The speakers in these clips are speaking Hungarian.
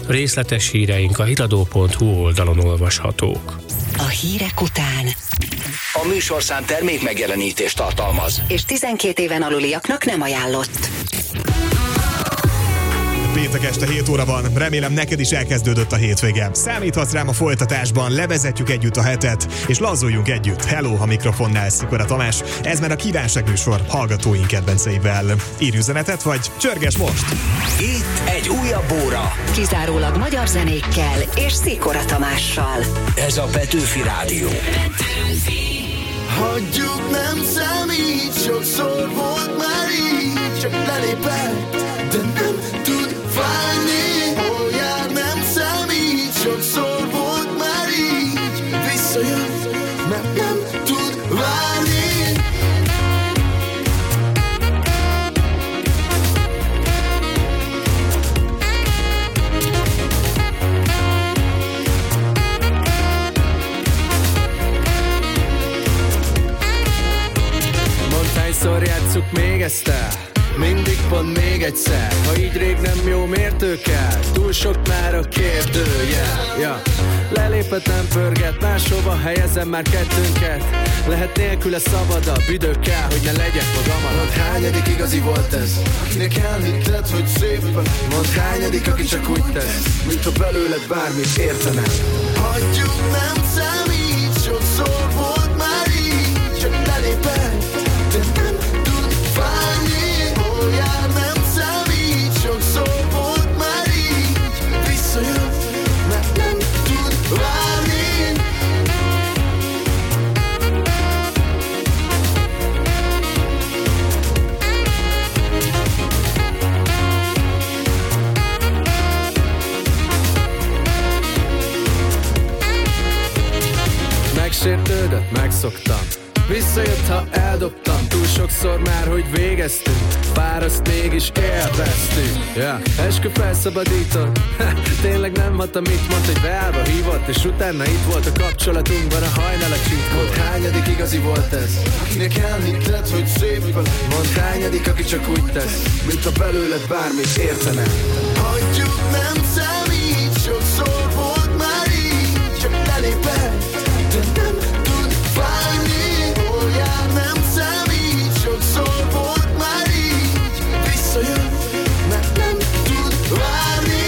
Részletes híreink a hiradó.hu oldalon olvashatók. A hírek után A műsorszám termék megjelenítést tartalmaz. és 12 éven aluliaknak nem ajánlott. Péntek este 7 óra van, remélem neked is elkezdődött a hétvége. Számíthatsz rám a folytatásban, levezetjük együtt a hetet, és lazzuljunk együtt. Hello, a mikrofonnál Szikora Tamás. Ez már a kívánságműsor hallgatóink kedvenceivel. Írj üzenetet, vagy csörges most! Itt egy újabb óra. Kizárólag magyar zenékkel és Szikora Tamással. Ez a Petőfi Rádió. Hagyjuk, nem számít, sokszor volt már így, csak lelépett, de nem tud válni. Hol jár, nem számít, sokszor volt már így, visszajön, mert nem tud válni. Hányszor játsszuk még ezt el? Mindig pont még egyszer. Ha így rég nem jó, miért ő kell? Túl sok már a kérdőjel, ja. Lelépett, nem pörget, máshova helyezem már kettőnket. Lehet nélküle szabadabb, idő kell, hogy ne legyek magam. Hányadik igazi volt ez? Akinek elhitted, hogy szépen. Mondd, hányadik, aki csak úgy tesz, mintha belőled bármit értene. Hagyjuk, nem számít, sokszor volt már így, csak lelépett, de nem tud válni. Hol jár, nem számít, sokszor volt már így, visszajön, mert nem tud válni. Megsértődött, megszoktam. Visszajött, ha eldobtam. Túl sokszor már, hogy végeztünk. Fáraszt mégis élveztünk, ja. Eskü felszabadított. Tényleg nem hat, amit mond, hogy beállva hívott, és utána itt volt a kapcsolatunkban a hajnal a csitkor. Hányadik igazi volt ez? Akinek elhitted, hogy szép van. Mondd, hányadik, aki csak úgy tesz, mintha belőled bármit értene. Hagyjuk, nem számít, sokszor volt már így, csak lelépett, de nem tud válni. Hol jár, nem számít, sokszor volt már így, visszajön, mert nem tud válni.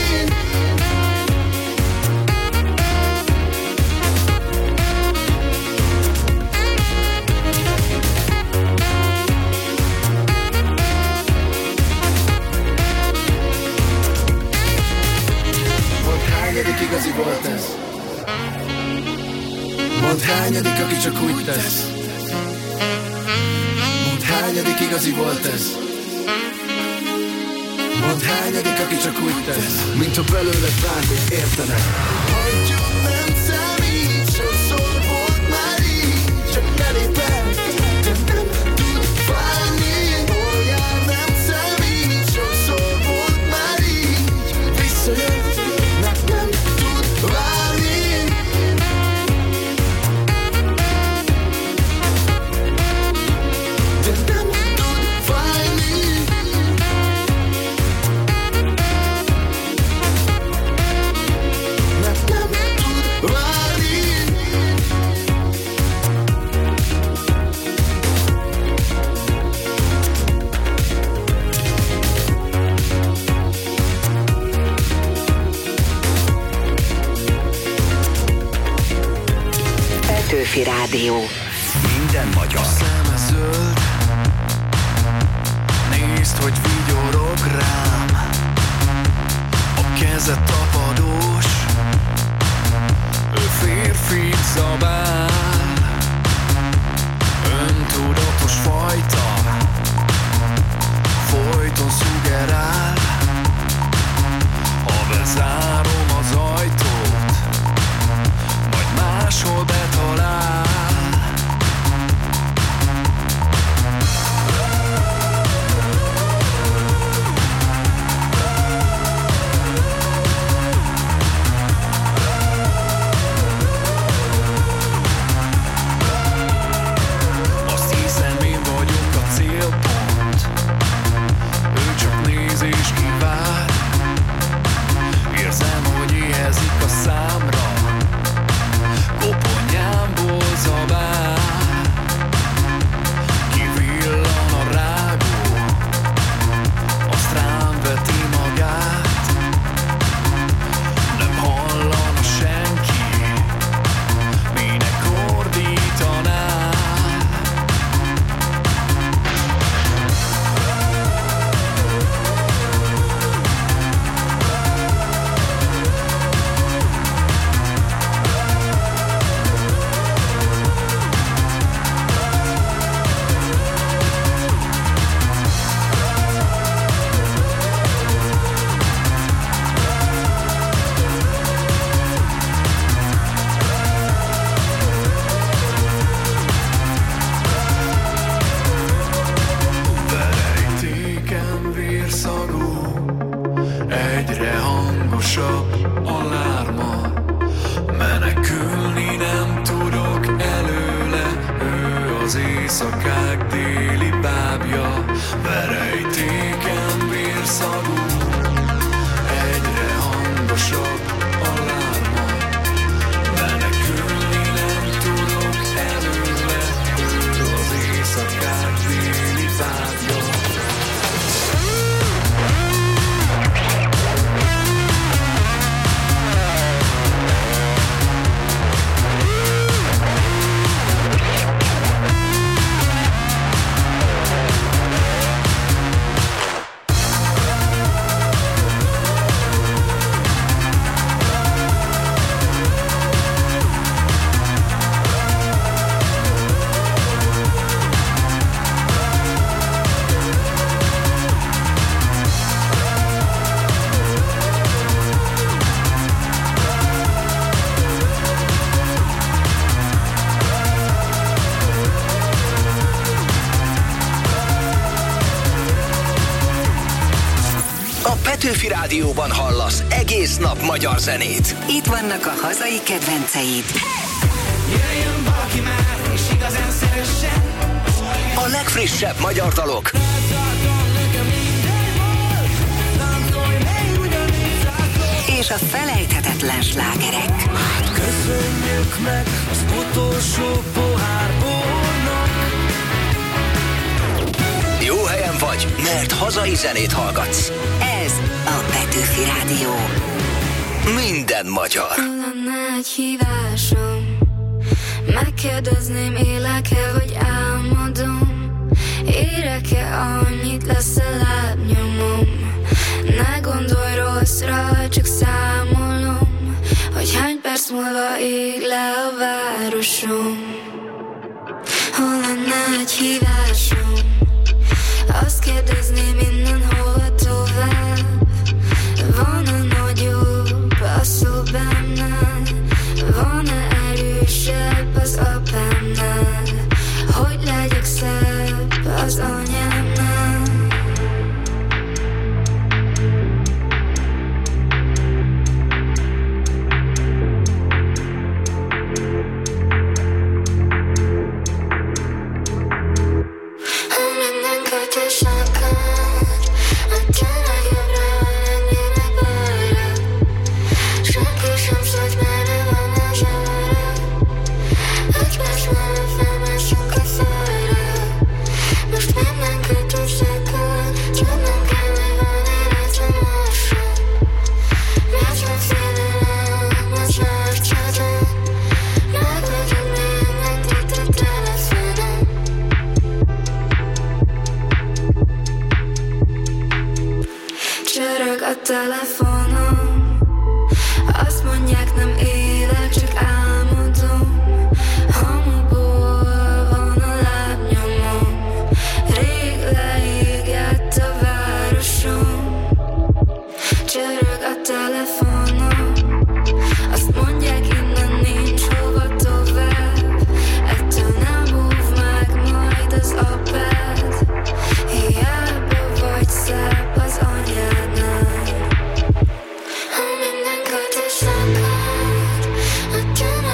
Hányadik igazi volt ez? mondd, hányadik, aki csak úgy tesz. Mondd, hányadik igazi volt ez? Mondd, hányadik, aki csak úgy tesz, mintha belőled bármit értene. Hagyjuk, nem számít, sokszor volt már így, csak lelépett, de nem tud válni. Hol jár, nem számít, sokszor volt már így, visszajön, mert nem tud válni. De nem tud válni. Mert nem tud válni. Petőfi Rádió. Minden magyar. szeme zöld. Nézd, hogy vigyorog rám. A keze tapadós. Ő férfit zabál. Öntudatos fajta. Folyton szugerál. Ha bezárom az ajtót, majd máshol betalál. Azt hiszem, én vagyok a célpont. Ő csak néz és hangosabb alárma. Menekülni nem tudok előle, ő az éjszakák déli bábja. Verejtéken vérszagú, egyre hangosabb alárma. Menekülni nem tudok előle, ő az éjszakák déli bábja. Petőfi Rádióban hallasz egész nap magyar zenét. Itt vannak a hazai kedvenceid. Jöjjön valaki már, és igazán szeressen. A legfrissebb magyar dalok. És a felejthetetlen slágerek. Hát köszönjük meg az utolsó pohár bornak. Jó helyen vagy, mert hazai zenét hallgatsz. Ez a Petőfi Rádió. Minden magyar. Lenne egy hívásom, megkérdezném, élek-e vagy álmodom. Érek-e annyit, lesz-e lábnyomom. Ne gondolj rosszra, csak számolom, hogy hány perc múlva ég le a városom. Hol lenne egy hívásom, azt kérdezném, innen hova tovább. Van-e nagyobb a szobámnál? Van-e erősebb az apámnál? Hogy legyek szebb az anyámnál? Csörög a telefonom, azt mondják, nem élek, csak álmodom. Hamuból van a lábnyomom, rég leégett a városom. Csörög a telefonom, azt mondják, innen nincs hova tovább. Ettől nem óv meg majd az apád, hiába vagy szebb az anyádnál. Ha minden kötés akar, a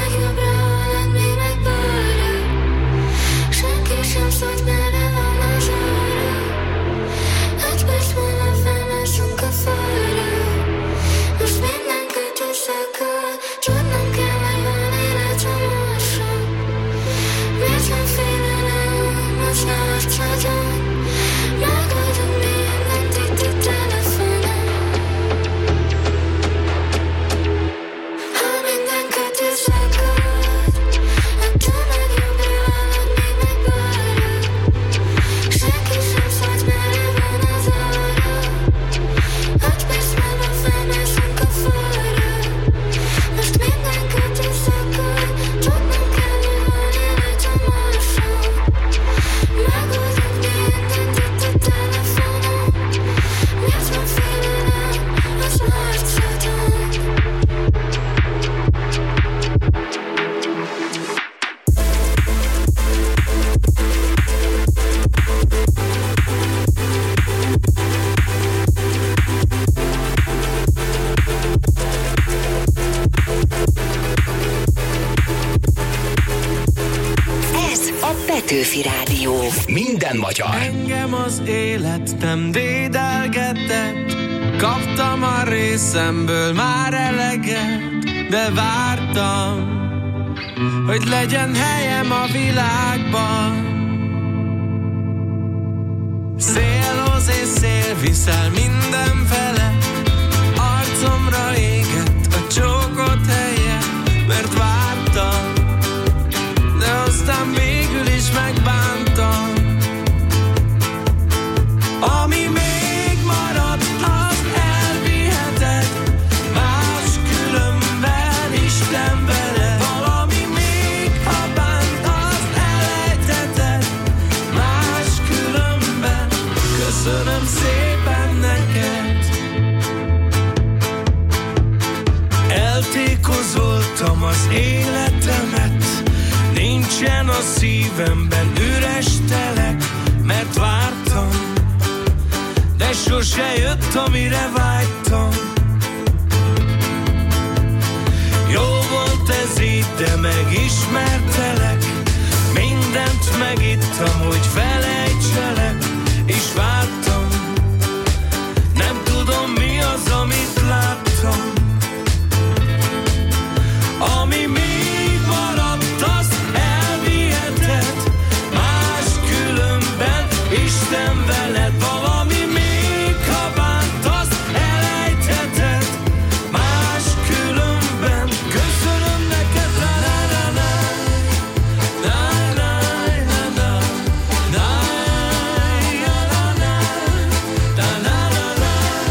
Petőfi Rádió. Minden magyar. Engem az élet nem dédelgetett, kaptam a részemből már eleget, de vártam, hogy legyen helyem a világban. Szélhoz és szél viszel mindenfele, arcomra égett a csókot helye, mert vártam, de aztán végül is megbántam. Ami még maradt, az elviheted, máskülönben Isten veled. Valami még, ha bánt, az elejtheted, máskülönben köszönöm szépen neked. Eltékozoltam az életemet, nincsen a szívemben üres telek, mert vártam, de sose jött, amire vágytam. Jó volt ez így, de megismertelek, mindent megittam, hogy felejtselek, és vártam, nem tudom mi az, amit láttam. Ami még maradt, az elviheted, máskülönben Isten veled. Valami még, ha bánt, az elejtheted, máskülönben köszönöm neked. Na-na-na-na, na-na-na-na, na-na-na-na, na-na-na-na,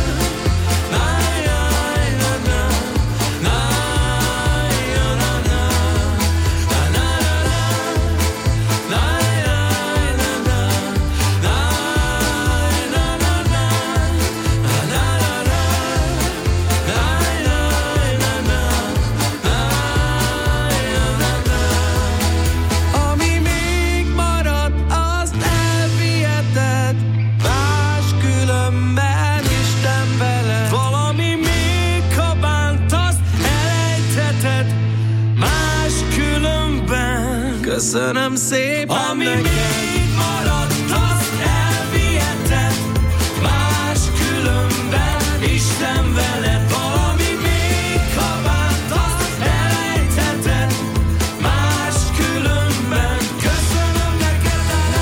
ami még maradt, az elviheted, máskülönben Isten veled. Valami még, ha bánt, azt elejtheted, máskülönben köszönöm szépen. Ami neked még maradt, azt elviheted, máskülönben Isten veled. Valami még, ha bánt, azt elejtheted, máskülönben köszönöm neked.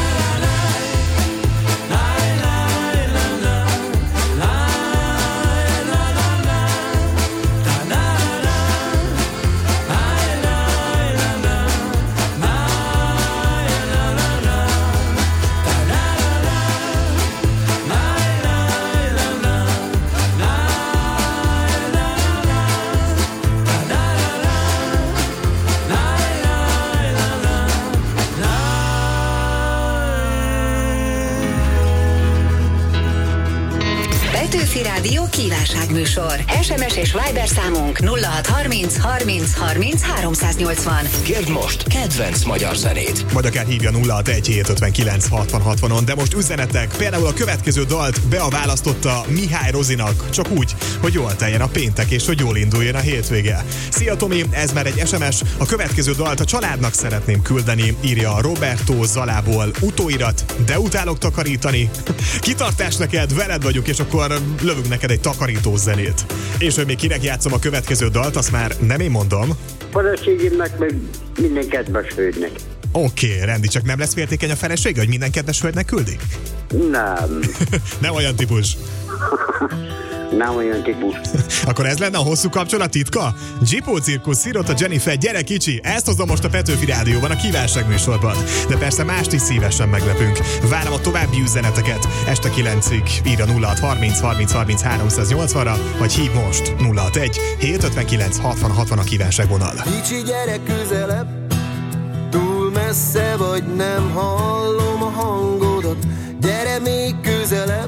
Petőfi Rádió kívánságműsor. SMS és Viber számunk 0630 30 30 380. Kérd most kedvenc magyar zenét. Vagy akár hívja 061 60 60-on, de most üzenetek. Például a következő dalt Bea választotta Mihály Rozinak, csak úgy, hogy jól teljen a péntek és hogy jól induljon a hétvége. Szia Tomi, ez már egy SMS. A következő dalt a családnak szeretném küldeni, írja Roberto Zalából. Utóirat, de utálok takarítani. Kitartás neked, veled vagyok, és akkor lövünk neked egy takarítós zenét. És hogy még kinek játszom a következő dalt, azt már nem én mondom. Feleségemnek, meg minden kedves hölgynek. Oké, rendi, csak nem lesz féltékeny a felesége, hogy minden kedves hölgynek küldi? Nem. Nem olyan típus. Nem olyan típus. Akkor ez lenne a hosszú kapcsolat titka? Zsipó Cirkusz, Szirota Jennifer, gyere kicsi! Ezt hozom most a Petőfi Rádióban, a kívánságműsorban. De persze mást is szívesen meglepünk. Várom a további üzeneteket. Este 9-ig írja 0630 30 30 380-ra, vagy hív most 061 759 60 60 a kívánságvonal. Kicsi gyerek közelebb, túl messze vagy, nem hallom a hangodat. Gyere még közelebb,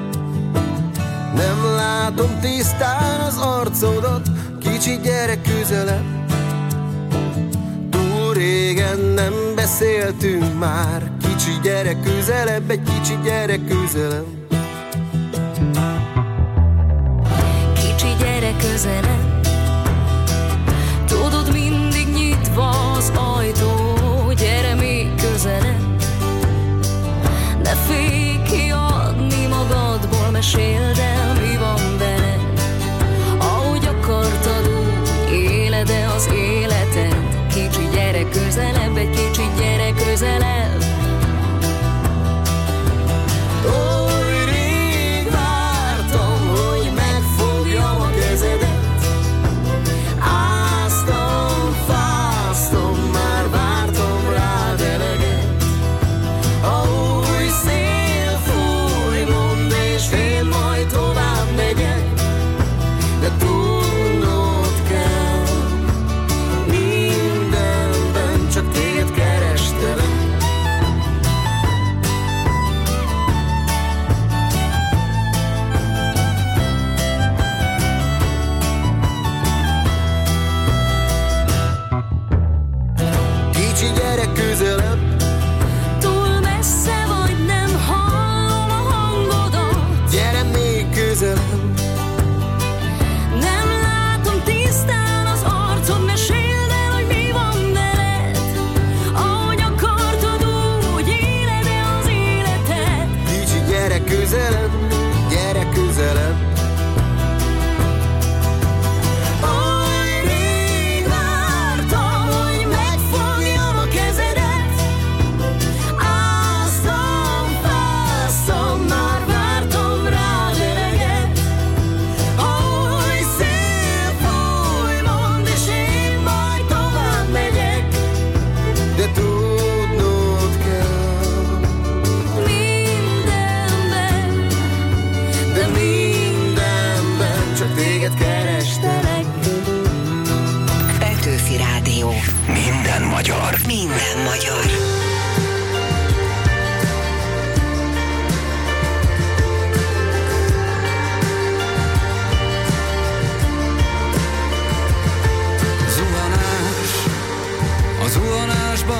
nem látom tisztán az arcodat. Kicsi gyerek közelebb, túl régen nem beszéltünk már. Kicsi gyerek közelebb, egy kicsi gyerek közelebb. Kicsi gyerek közelebb, tudod, mindig nyitva az ajtó. Gyere még közelebb,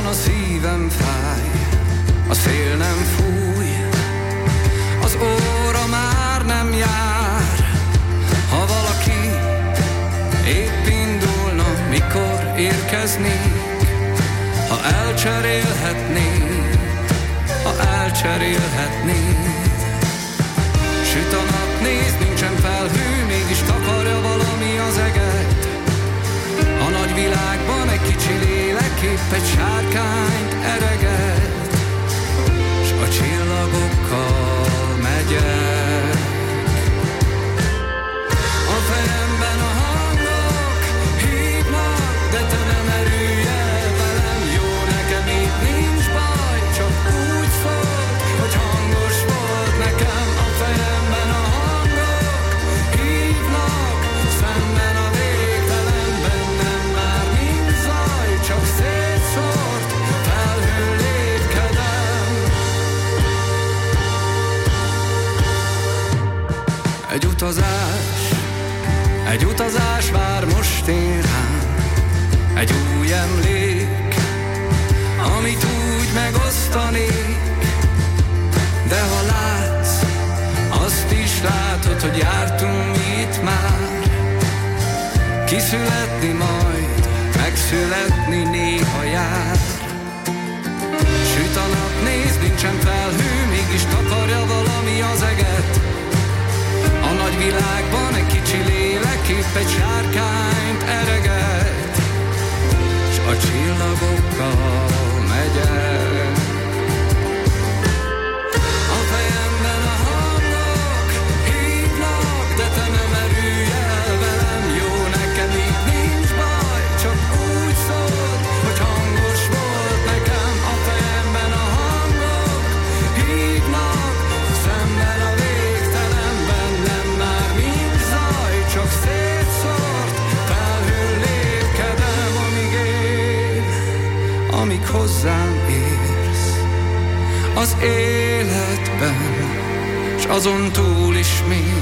a szívem fáj, a szél nem fúj, az óra már nem jár. Ha valaki épp indulna, mikor érkeznék, ha elcserélhetnék, ha elcserélhetnék. Süt a nap, nézd, nincsen felhő, mégis takarja valami az eget. A nagy világban egy kicsi lélek épp egy sárkányt ereget, s a csillagokkal megyek. A fejemben a hangok hívnak, de te nem erülj el velem. Jó, nekem itt nincs baj, csak úgy szól, hogy hangos volt nekem. A fejemben a hangok hívnak, szemben a végtelen, bennem már nincs zaj, csak szétszórt felhőn lépkedem. Egy utazás vár most én rám, egy új emlék, amit úgy megosztanék. De ha látsz, azt is látod, hogy jártunk mi itt már. Kiszületni majd, megszületni néha jár. Süt a nap, nézd, nincsen felhő, mégis takarja valami az eget. A nagy világban egy kicsi lélek épp egy sárkányt ereget, s a csillagokkal megyek. A fejemben a hangok hívnak, de te nem erülj el velem. Jó, nekem itt nincs baj, csak úgy szólt, hogy hangos volt nekem. A fejemben a hangok hívnak, szemben a végtelen, bennem már nincs zaj, csak szétszórt felhőn lépkedem, amíg él, amíg hozzám érsz az életben, s azon túl is még.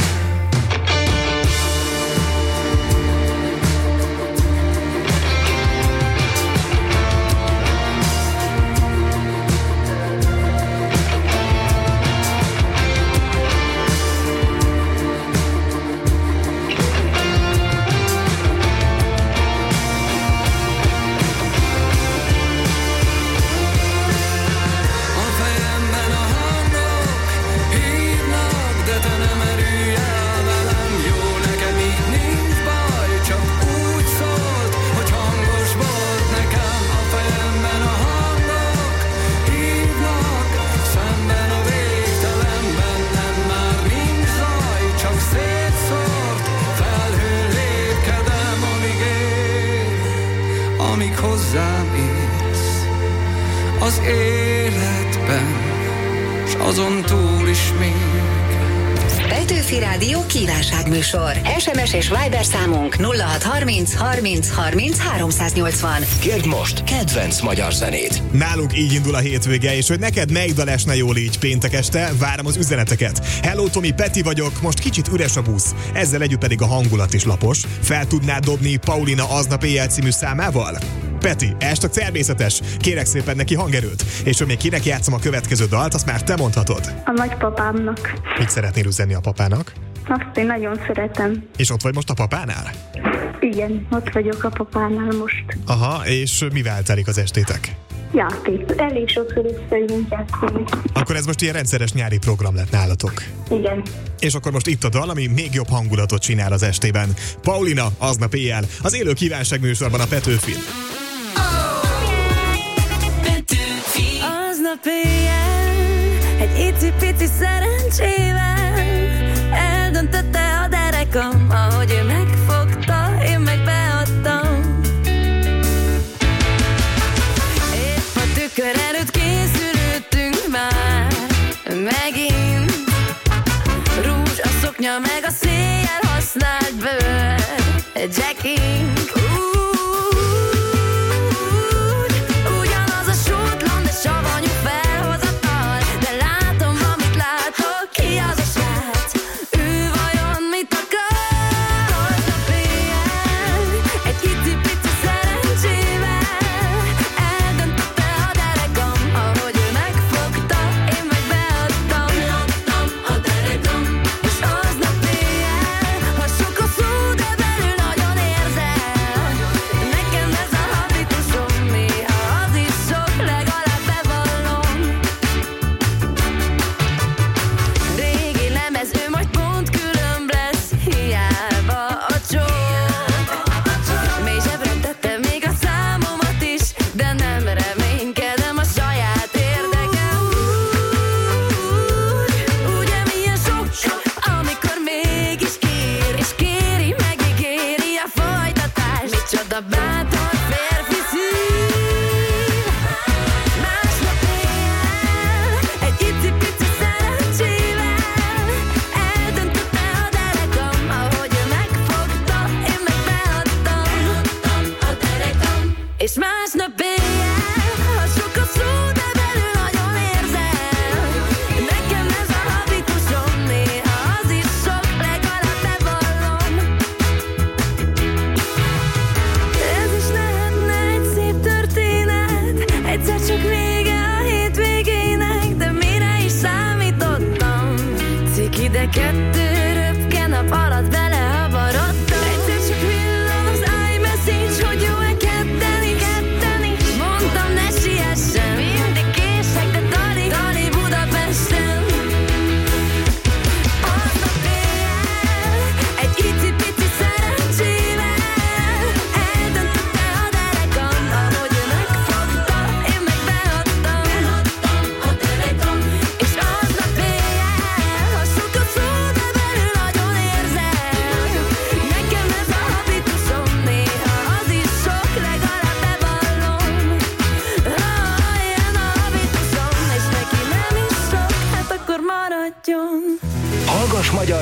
Hozzám érsz az életben, s azon túl is még. Petőfi Rádió kívánságműsor. SMS és Viber számunk 0630 30 30 380. Kérd most kedvenc magyar zenét. Nálunk így indul a hétvége, és hogy neked melyik dal esne jól így péntek este, várom az üzeneteket. Hello Tomi, Peti vagyok, most kicsit üres a busz, ezzel együtt pedig a hangulat is lapos. Fel tudnád dobni Paulina Aznap éjjel című számával? Peti, estek természetes, kérek szépen neki hangerőt. És hogy még kinek játszom a következő dalt, azt már te mondhatod. A nagypapámnak. Mit szeretnél üzenni a papának? Azt én nagyon szeretem. És ott vagy most a papánál? Igen, ott vagyok a papánál most. Aha, és mivel telik az estétek? Játék. Elég sokszor összejövünk játszani. Akkor ez most ilyen rendszeres nyári program lett nálatok. Igen. És akkor most itt a dal, ami még jobb hangulatot csinál az estében. Paulina, Aznap éjjel, az élő kívánságműsorban a Petőfin. Aznap éjjel, egy icipici szerencsével eldöntötte a derekam, ahogy ő megfogta, én meg beadtam. Épp a tükör előtt készülődtünk már megint. Rúzs, a szoknya meg a széjjel használt bőr, Jacking. Eldöntötte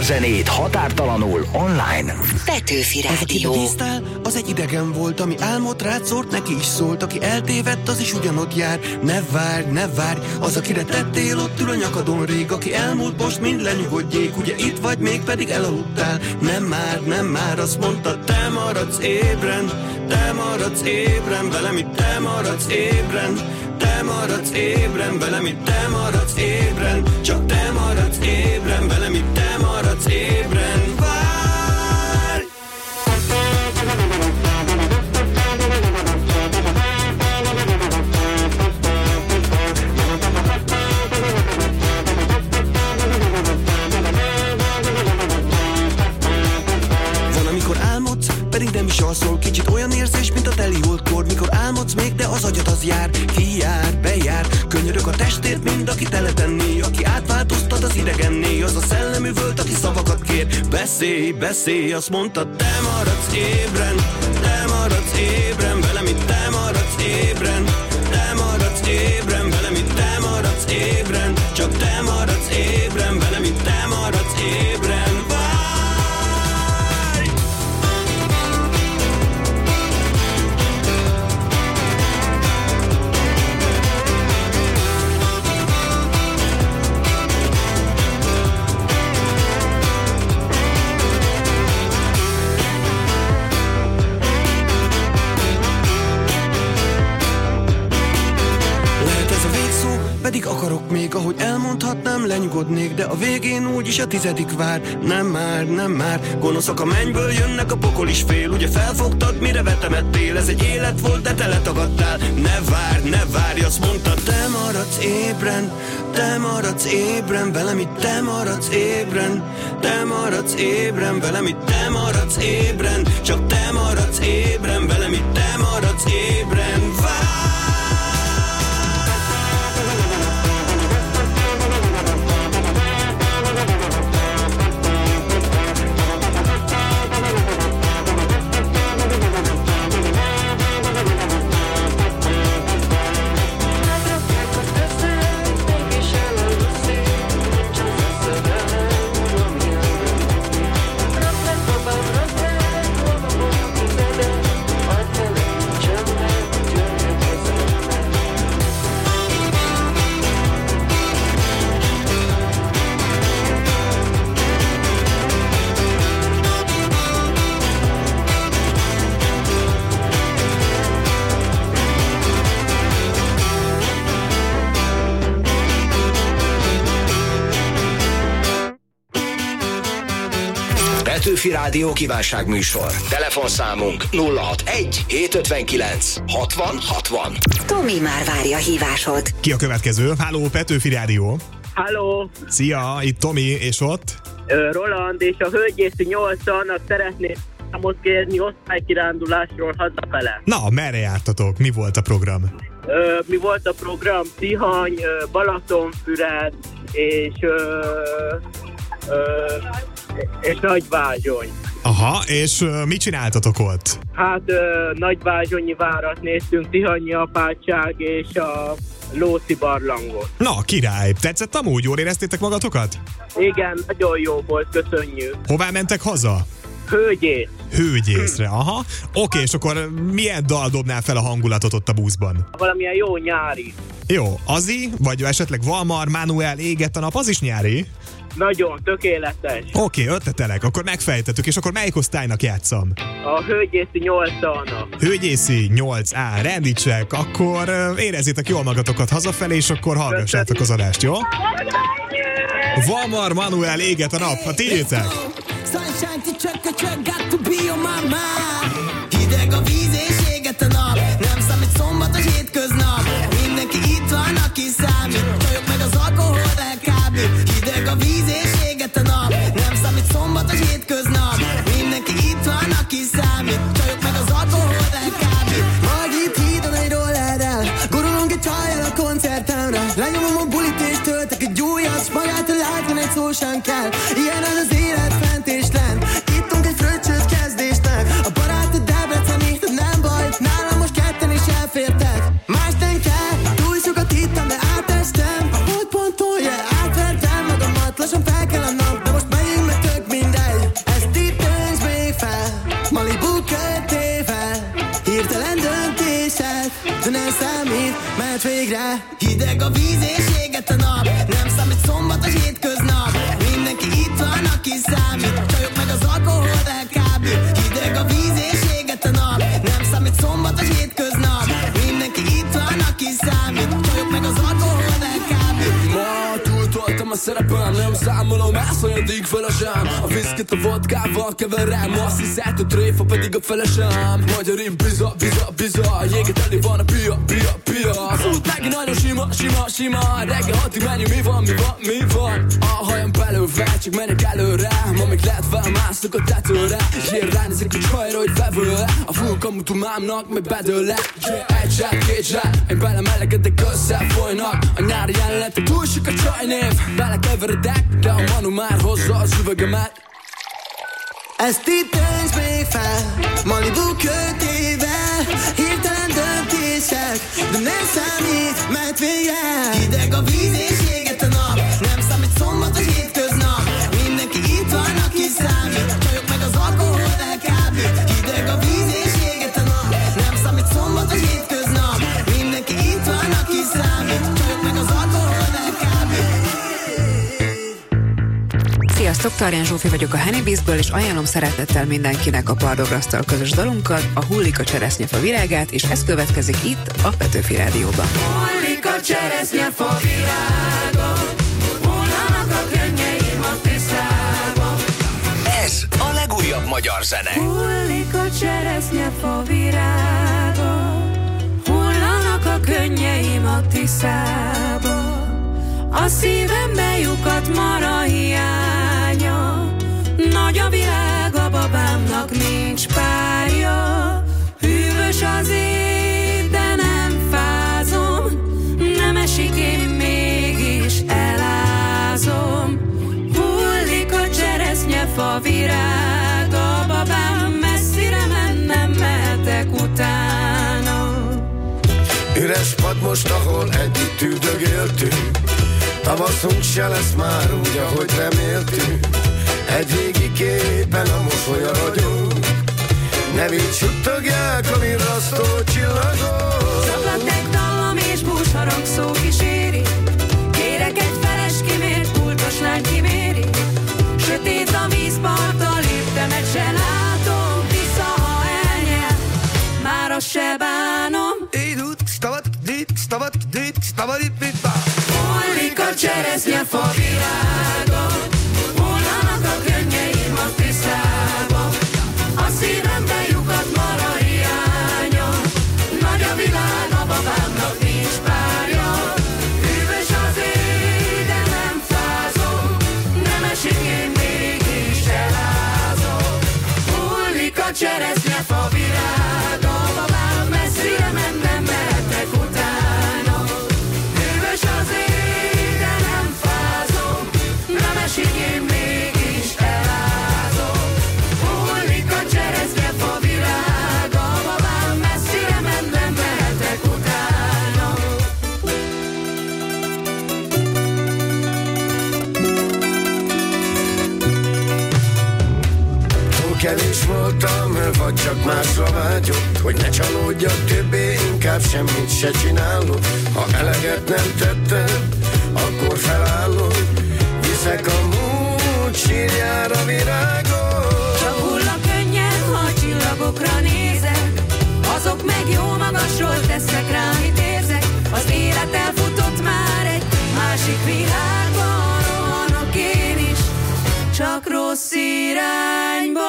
zenét határtalanul online. Petőfi Az, aki Rádió. bíztál, az egy idegen volt, ami álmot rád szórt, neki is szólt. Aki eltévedt, az is ugyanott jár. Ne várj, az, akire tettél, ott ül a nyakadon rég. Aki elmúlt, most mind lenyugodjék. Ugye itt vagy, még pedig elaludtál. Nem már, azt mondta, te maradsz ébren. Te maradsz ébren, velem itt te maradsz ébren. Te maradsz ébren, velem itt te maradsz ébren. Csak te maradsz ébren, velem itt te maradsz ébren. Várj! Van, amikor álmodsz, pedig nem is alszol. Kicsit olyan érzés, mint a teli holdkor. Mikor álmodsz még, de az agyad az jár. Kijár, bejár, könyörög a testért, mind aki teletenné. Aki átváltoztat az idegenné. Az a szellemüvölt, aki szavakat kér. Beszélj, azt mondta, te maradsz ébren. Te maradsz ébren, velem itt te maradsz ébren. Te maradsz ébren, velem itt te maradsz ébren. Csak te maradsz ébren, velem itt te maradsz ébren. Pedig akarok még, ahogy elmondhatnám, lenyugodnék, de a végén úgyis a 10. vár. Nem már, gonoszak a mennyből jönnek, a pokol is fél. Ugye felfogtad, mire vetemettél? Ez egy élet volt, de te letagadtál. Ne várj, azt mondta, te maradsz ébren, velem itt te maradsz ébren. Te maradsz ébren, velem itt te maradsz ébren. Csak te maradsz ébren, velem itt te maradsz ébren. Várj! Petőfi Rádió kívánságműsor. Telefonszámunk 061 759 60 60. Tomi már várja a hívásod. Ki a következő? Háló, Petőfi Rádió. Halló, Szia, itt Tomi, és ott? Roland, és a Hölgyészi 8-nak szeretnék számot kérni osztálykirándulásról hazafele. Na, merre jártatok? Mi volt a program? Mi volt a program? Tihany, Balatonfüred és Nagyvázsony. Aha, és mit csináltatok ott? Hát Nagyvázsonyi várat néztünk, Tihanyi apátság és a Lóci barlangot. Na, király, tetszett amúgy? Jól éreztétek magatokat? Igen, nagyon jó volt, köszönjük. Hová mentek haza? Hőgyészre, aha. Oké, és akkor milyen dal dobnál fel a hangulatot ott a buszban? Valamilyen jó nyári. Jó, Azi, vagy esetleg Valmar, Manuel, Égett a nap, az is nyári? Nagyon, tökéletes. Oké, ötletelek, akkor megfejtettük, és akkor melyik osztálynak játszam? A Hölgyészi 8-nak. Hölgyészi 8A, rendítsek, akkor érezzétek jól magatokat hazafelé, és akkor hallgassátok az adást, jó? Valmar, Manuel, Égett a nap, ha tiétek! Hideg a víz és éget a nap, nem számít szombatos hétköznap. Mindenki itt van, aki számít, csajok meg az alkohol elkábít. Hideg a víz és éget a nap, nem számít szombatos hétköznap. Mindenki itt van, aki számít, csajok meg az alkohol elkábít. Majd itt hídon egy rollerrel, gurulunk egy csajjal a koncertemre. Lenyomom a bulit és töltek egy újat, s magától látvan egy szó sem kell. Ilyen az az élet fent és lent, ittunk egy fröccsös kezdésnek. A barátod Debreceni, de nem baj, nálam most ketten is elfértek. Más nem kell, túl sokat hittem, de átestem. A holdponton, átvertem magamat, lassan fel kell a nap, de most megyünk meg tök Malibu költével, hirtelen döntésed, de nem számít, mert végre hideg a víz és éget a nap. Nem számít szombat vagy hétköznap, mindenki itt van, aki számít. Csajok meg az alkohol elkábít. Hideg a víz és éget a nap, nem számít szombat vagy hétköznap, mindenki itt van, aki számít. Csajok meg az alkohol elkábít. Ma túltoltam a szerepem, nem számolom, elszolyadik fel a zsám. A viszkit a vodkával keverem, azt hiszed, hogy tréfa pedig a felesem. Magyarin biza, jéget elé van a pia. Az út megint nagyon sima, reggel 6-ig menjünk, mi van? A hajam belőve, csak menjek előre, ma még lehet felmászok a tetőre. És én ránézik a csajra, hogy vevő-e, a fulkamú tumámnak meg bedől-e. Egy zsák, két zsák, én belemelegedek, összefolynak a nyári jelenetek, túl sok a csajnév. Belekeveredek, de a Manu már hozza az üvegemet. Ezt itt tönts még fel, Malibu költével, hirtelen döntések, de nem számít, mert végre hideg a víz és éget a nap. Nem számít szombat vagy hétköznap, mindenki itt van, aki számít. Csajok meg az alkohol elkábít. Hideg a víz és éget a nap, nem számít szombat vagy hétköznap, mindenki itt van, aki számít. Csajok meg az alkohol elkábít. Sziasztok, Tarján Zsófi vagyok a Honeybizből, és ajánlom szeretettel mindenkinek a Pardograsztal közös dalunkat, a Hullik a cseresznyefa virágát, és ez következik itt a Petőfi Rádióban. Hullik a cseresznyefa virága, hullanak a könnyeim a tiszába. Ez a legújabb magyar zene. Hullik a cseresznyefa virága, hullanak a könnyeim a tiszába. A szívembe lyukadt mara hiánya, nagy a világ, a babámnak nincs párja. Hűvös az év, de nem fázom, nem esik, én mégis elázom. Hullik a cseresznyefa virága, babám messzire mennem, mehetek utána. Üres pad most, ahol együtt üldögéltünk, tavaszunk se lesz már úgy, ahogy reméltünk. Egy régi képen a mosolya ragyog, nevét suttogják a virrasztó csillagok. Zaklatek dallam és búsharang szó kíséri, kérek egy feleskimért, kultos lány kiméri. Sötét a vízparttal, léptemet se látom, vissza, ha elnyel, már azt se bánom. Hullik a cseresznyefa virága, hullanak a könnyeim a tiszába. A szívembe lyukadt mara hiánya, nagy a világ, a babámnak nincs párja. Hűvös az éj, de nem fázom, nem esik, én mégis elázom. Hullik a cseresznyefa virága, babám messzire mennem, mehetek utána. Hűvös az éj, de nem fázom, nem esik, én mégis elázom. Hullik a cseresznyefa virága, babám messzire mennem, mehetek utána. Túl kevés voltam, vagy csak másra vágyok, hogy ne csalódjak többé, inkább semmit se csinálok. Ha eleget nem tettem, akkor felállok, viszek a múlt sírjára virágot. Csak hull a könnyed, ha a csillagokra nézek, azok meg jó magasról tesznek rá, amit érzek. Az élet elfutott már egy másik világban, rohanok én is, csak rossz irányba.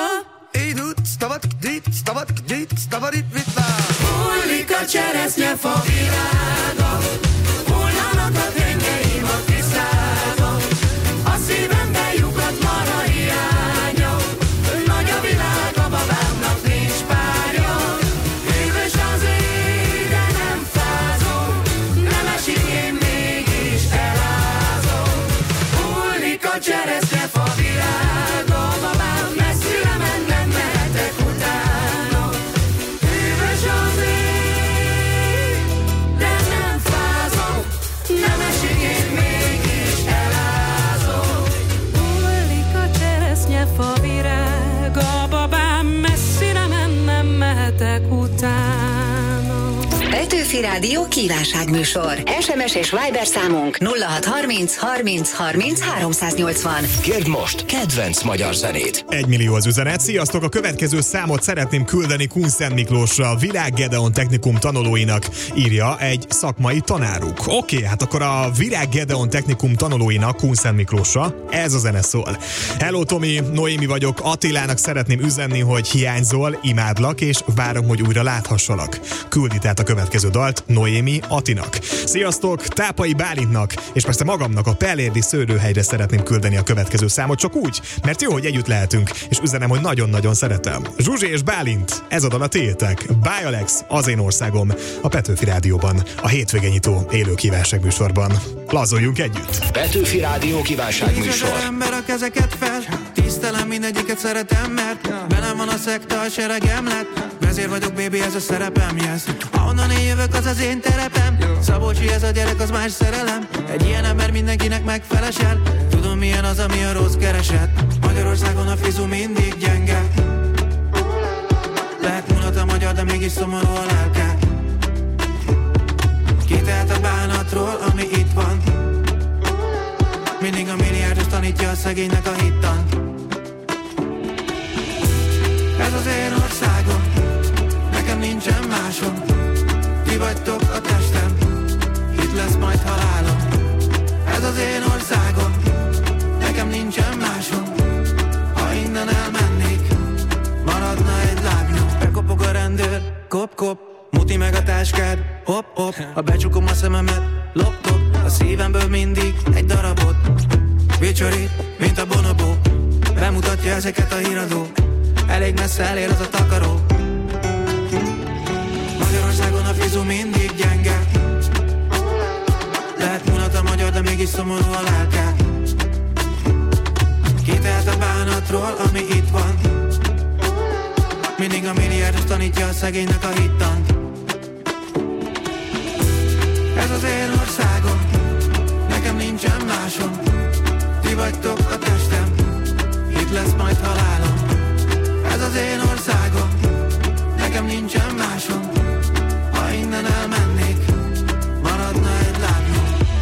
Hullik a cseresznyefa virága, hullanak a könnyeim a tiszába. A szívembe lyukadt mara hiánya, nagy a világ, a babámnak nincs párja. Hűvös az éj, de nem fázom, nem esik, én mégis elázom. Hullik a cseresznyefa virága, babám messzire mennem, mehetek utána. Szeretek utána. Petőfi Rádió kívánságműsor. SMS és Viber számunk 0630 30 30 380. Kérd most kedvenc magyar zenét. 1 millió az üzenet. Sziasztok, a következő számot szeretném küldeni Kunszent Miklósra, Virág Gedeon Technikum tanulóinak, írja egy szakmai tanáruk. Oké, hát akkor a Virág Gedeon Technikum tanulóinak Kunszent Miklósra ez a zene szól. Hello Tomi, Noémi vagyok, Attilának szeretném üzenni, hogy hiányzol, imádlak, és várom, hogy újra láthassalak. Küldi tehát a következő dalt Noémi Attinak. Sziasztok, Tápai Bálintnak, és persze magamnak a Pellérdi szőlőhelyre szeretném küldeni a következő számot, csak úgy, mert jó, hogy együtt lehetünk, és üzenem, hogy nagyon-nagyon szeretem. Zsuzsi és Bálint, ez a dal a tiétek. Bye Alex, az én országom, a Petőfi Rádióban, a hétvégényitó élő kívánságműsorban. Lazoljunk együtt! Petőfi Rádió kívánságműsor. Ember a kezeket fel, tisztelem mindegyiket szeretem, mert velem van a szekta, a seregem lett. Vezér vagyok, baby, ez a szerepem, yes. Ahonnan én jövök, az az én terepem. Szabolcsi, ez a gyerek, az más szerelem. Egy ilyen ember mindenkinek megfelesel. Tudom, milyen az, ami a rossz kereset. Magyarországon a fizu mindig gyenge. Lehet mulat a magyar, de mégis szomorú a lelke. Kitelt a bánatról, ami itt van. Mindig a milliárdos tanítja a szegénynek a hittan. Ez az én országom, nekem nincsen másom. Ti vagytok a testem, itt lesz majd halálom. Ez az én országom, nekem nincsen másom. Ha innen elmennék, maradna egy lábnyom. Bekopog a rendőr, kop-kop, muti meg a táskád, hop-hop. Ha becsukom a szememet, lop-lop, a szívemből mindig egy darabot. Vicsorít, mint a bonobó, bemutatja ezeket a híradó. Elég messze elér az a takaró. Magyarországon a fizu mindig gyenge. Lehet mulat a magyar, de mégis szomorú a lelke. Kitelt a bánatról, ami itt van. Mindig a milliárdos tanítja a szegénynek a hittan. Ez az én országom, nekem nincsen másom. Ti vagytok a testem, itt lesz majd halálom. Ez az én országom, nekem nincsen másom. Ha innen elmennék, maradna egy lábnyom.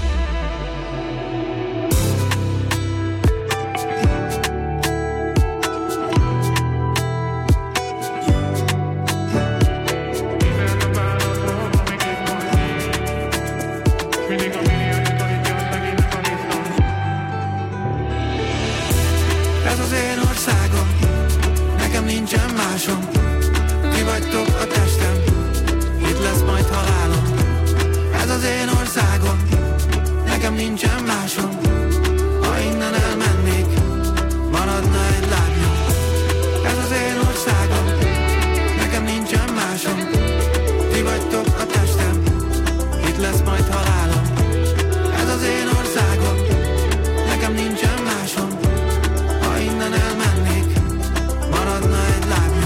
Ez az én országom, nekem nincsen másom. Ti vagytok a testem, itt lesz majd halálom. Ez az én országom, nekem nincsen másom. Ha innen elmennék, maradna egy lábnyom. Ez az én országom, nekem nincsen másom. Ti vagytok a testem, itt lesz majd halálom. Ez az én országom, nekem nincsen másom. Ha innen elmennék, maradna egy lábnyom.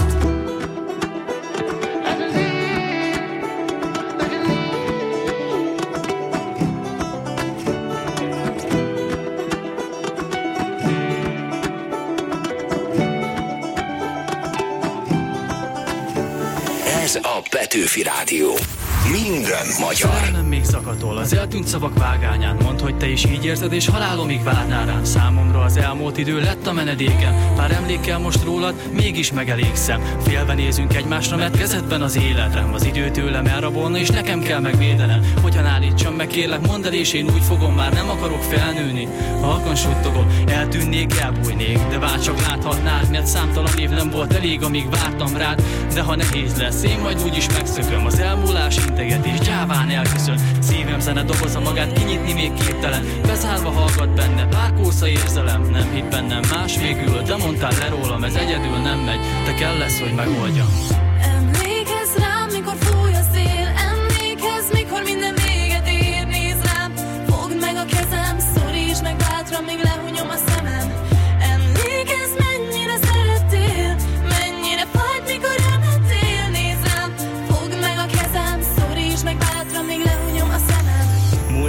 Ez a Petőfi Rádió. Minden magyar. Szerelmem még zakatol az eltűnt szavak vágányán. Mondd, hogy te is így érzed, és halálomig várnál rám. Számomra az elmúlt idő lett a menedékem. Pár emlékkel most rólad, mégis megelégszem. Félve nézünk egymásra, mert kezedben az életem. Az idő tőlem elrabolna, és nekem kell megvédenem. Hogyan állítsam meg, kérlek, mondd el, és én úgy fogom, már nem akarok felnőni. Halkan suttogom, eltűnnék, elbújnék, de vár csak láthatnád, mert számtalan év nem volt elég, amíg vártam rád. De ha nehéz lesz, én majd úgyis megszököm. Az elmúlás integetés gyáván elköszön. Szívem zene doboza magát kinyitni még képtelen. Bezárva hallgat benne, pár kósza érzelem. Nem hitt bennem más végül, de mondtál le rólam, ez egyedül nem megy. Te kell lesz, hogy megoldjam. Emlékezz rám, mikor fúj a szél. Emlékezz, mikor minden véget ér. Nézd rám, fogd meg a kezem, szorítsd meg bátran, még lehunyom a szemem. Emlékezz, mennyire szerettél, mennyire fájt, mikor elmentél. Nézd rám, fogd meg a kezem, szorítsd meg bátran, még lehunyom a szemem. Múlnak az évek,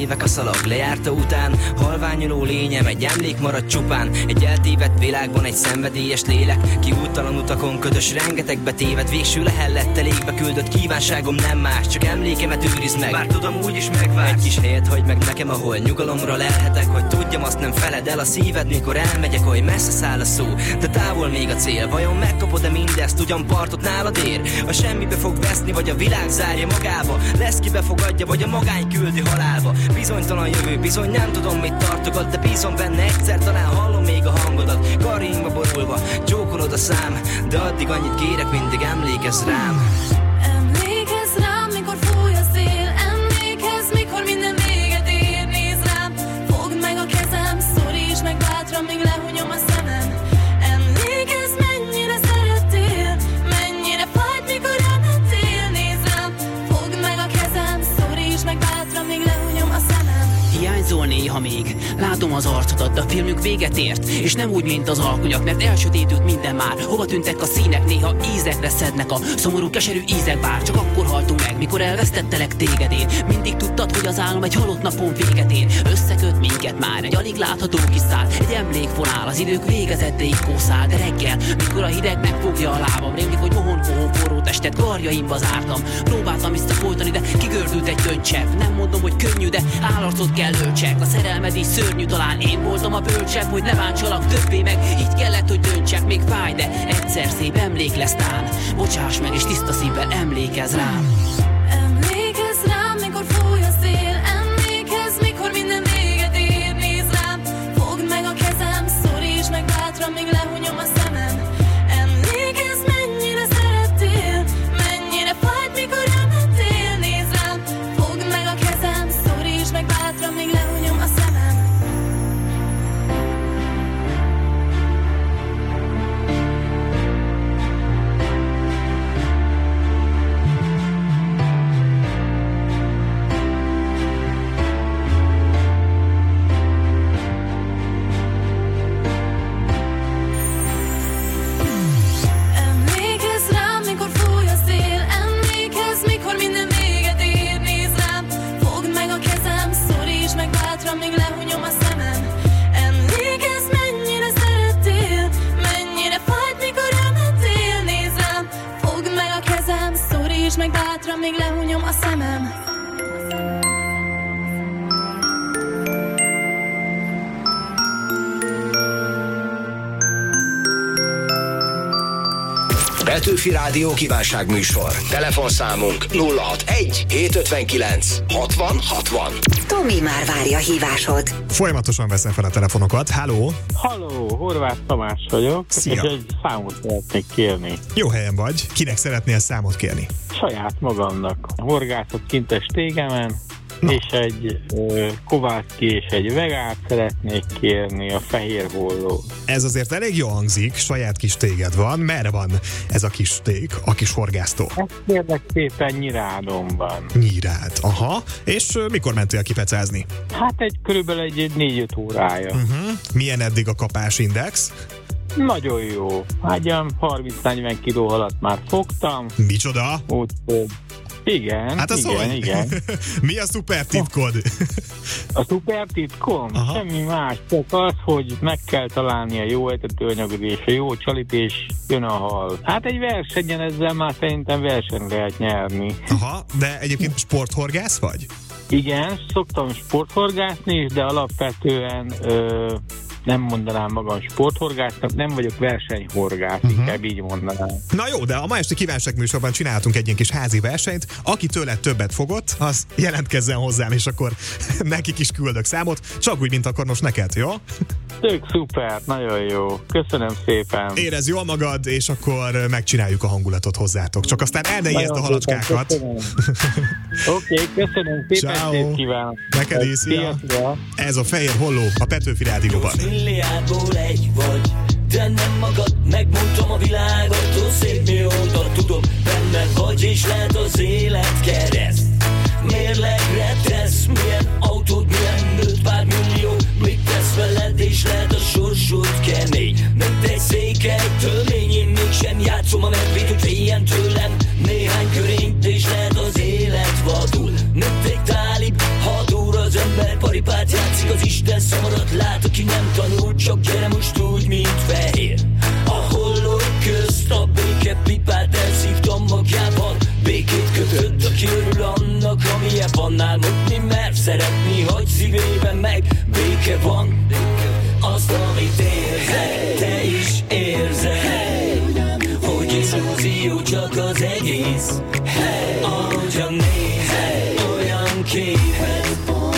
évek a szalag lejárta után. Halványuló lényem, egy emlék marad csupán. Egy eltévedt világban egy szenvedélyes lélek, ki úttalan utakon ködös, rengetegbe téved. Végső lehellettel égbe küldött kívánságom nem más, csak emlékemet őrizd meg, bár tudom úgyis megvársz. Egy kis helyet hagy meg nekem, ahol nyugalomra lelhetek, hogy tudjam, azt nem feled el a szíved, mikor elmegyek, hogy messze száll a szó, de távol még a cél. Vajon megkapod-e mindezt, ugyan partot nálad ér? A semmibe fog veszni, vagy a világ zárja magába? Lesz ki befogadja, vagy a magány küldi halálba? Bizonytalan jövő, bizony nem tudom mit tartogat, de bízom benne, egyszer talán hallom még a hangodat. Karjaimba borulva, csókolod a szám, de addig annyit kérek, mindig emlékezz rám. Emlékezz rám, mikor fúj a szél, emlékezz, mikor minden véget ér. Nézd rám, fogd meg a kezem, szorítsd meg bátran, míg lehunyom a szemem. Emlékezz, mennyire szerettél, mennyire fájt, mikor elmentél. Nézd rám, fogd meg a kezem, szorítsd meg bátran, míg lehunyom a szemem. Hiányzol néha még, látom az arcodat, de a filmünk véget ért, és nem úgy, mint az alkonyak, mert elsötétült minden már. Hova tűntek a színek, néha ízekre szednek a szomorú, keserű ízek, bár csak akkor haltunk meg, mikor elvesztettelek téged én. Mindig tudtad, hogy az álom egy halott napon véget ér. Összeköt minket már egy alig látható kis szál, egy emlék fonál, az idők végezetteig kószál. De reggel, mikor a hideg megfogja a lábam, rémlik, hogy mohon forró testet karjaimba zártam. Próbáltam visszafolytani, de kigördült egy könycsepp. Nem mondom, hogy könnyű, de állarcot kell öltsek. A szerelmed is szörnyű, talán én voltam a bölcsebb, hogy ne bántsalak többé meg. Így kellett, hogy döntsek, még fáj, de egyszer szép emlék lesz tán. Bocsáss meg, és tiszta szívvel emlékezz rám. Emlékezz rám, mikor fúj a szél, emlékezz, mikor minden véget ér. Nézd rám, fogd meg a kezem, szorítsd meg bátran, míg lehunyom a szemem. Emlékezz, mennyire szerettél, mennyire fájt, mikor elmentél. Nézd rám, fogd meg a kezem, szorítsd meg bátran, míg lehunyom a szemem. Emlékezz rám, mikor fúj a szél, emlékezz, mikor minden véget ér. Nézd rám, fogd meg a kezem, szorítsd meg bátran, míg lehunyom a szemem. Emlékezz, mennyire szerettél, mennyire fájt, mikor elmentél. Nézd rám, fogd meg a kezem, szorítsd meg bátran, míg lehunyom a szemem. Petőfi Rádió kívánságműsor. Telefonszámunk 061 759 60 60. Tomi már várja a hívásod. Folyamatosan veszem fel a telefonokat. Halló! Halló, Horváth Tamás vagyok. Szia. És egy számot szeretnék kérni. Jó helyen vagy. Kinek szeretnél számot kérni? Saját magamnak. Horgászott kintes tégemen, és egy Kovácski és egy Vegát szeretnék kérni, a Fehér Holló. Ez azért elég jól hangzik, saját kis téged van. Merre van ez a kis tég, a kis horgásztó? Ezt kérlek szépen Nyírádonban. Nyírád, aha. És mikor mentél kipecázni? Hát körülbelül egy 4-5 órája. Milyen eddig a kapásindex? Nagyon jó. Hát 30-40 kiló halat már fogtam. Micsoda? Úgyhogy igen, hát igen. Mi a szuper titkod? A szuper titkom? Semmi más, csak az, hogy meg kell találni a jó etetőanyagot és a jó csalit, és jön a hal. Hát egy versenyen ezzel már szerintem versenyt lehet nyerni. Aha, de egyébként sporthorgász vagy? Igen, szoktam sporthorgászni is, de alapvetően nem mondanám magam sporthorgásznak, nem vagyok versenyhorgász, inkább így mondanám. Na jó, de a ma esti kívánságműsorban csináltunk egy ilyen kis házi versenyt. Aki tőle többet fogott, az jelentkezzen hozzám, és akkor nekik is küldök számot, csak úgy, mint akkor most neked, jó? Tök szuper, nagyon jó. Köszönöm szépen. Érezd jól magad, és akkor megcsináljuk a hangulatot hozzátok. Csak aztán el ne ijedd a halacskákat. Oké, köszönöm szépen, szép kívánok. Neked is, szia. Ez a Fehér Holló a Petőfi Rádióban. Milliárdból egy vagy, de nem magad, megmondtam a világot, ó szép mióta tudom, benne vagy, és lehet az élet kereszt. Mérlegre tesz, milyen autód, milyen nőtt, pár millió, mit tesz veled, és lehet a sorsod kemény. Mint egy székely tölmény, én mégsem játszom a medvét, hogy féljen tőlem néhány körényt, és lehet az élet vadul. Mint egy tálib, ha dur az ember de szamarat lát, aki nem tanul, csak gyere most úgy, mint fehér. A hollók közt a békepipát elszívtam magjában, békét kötött, aki örül annak, amilyen van, álmodni mer, szeretni, hogy szívében meg béke van. Azt, amit érzek, te is érzed, hogy illúzió csak az egész. Ahogyan nézed, olyan képet,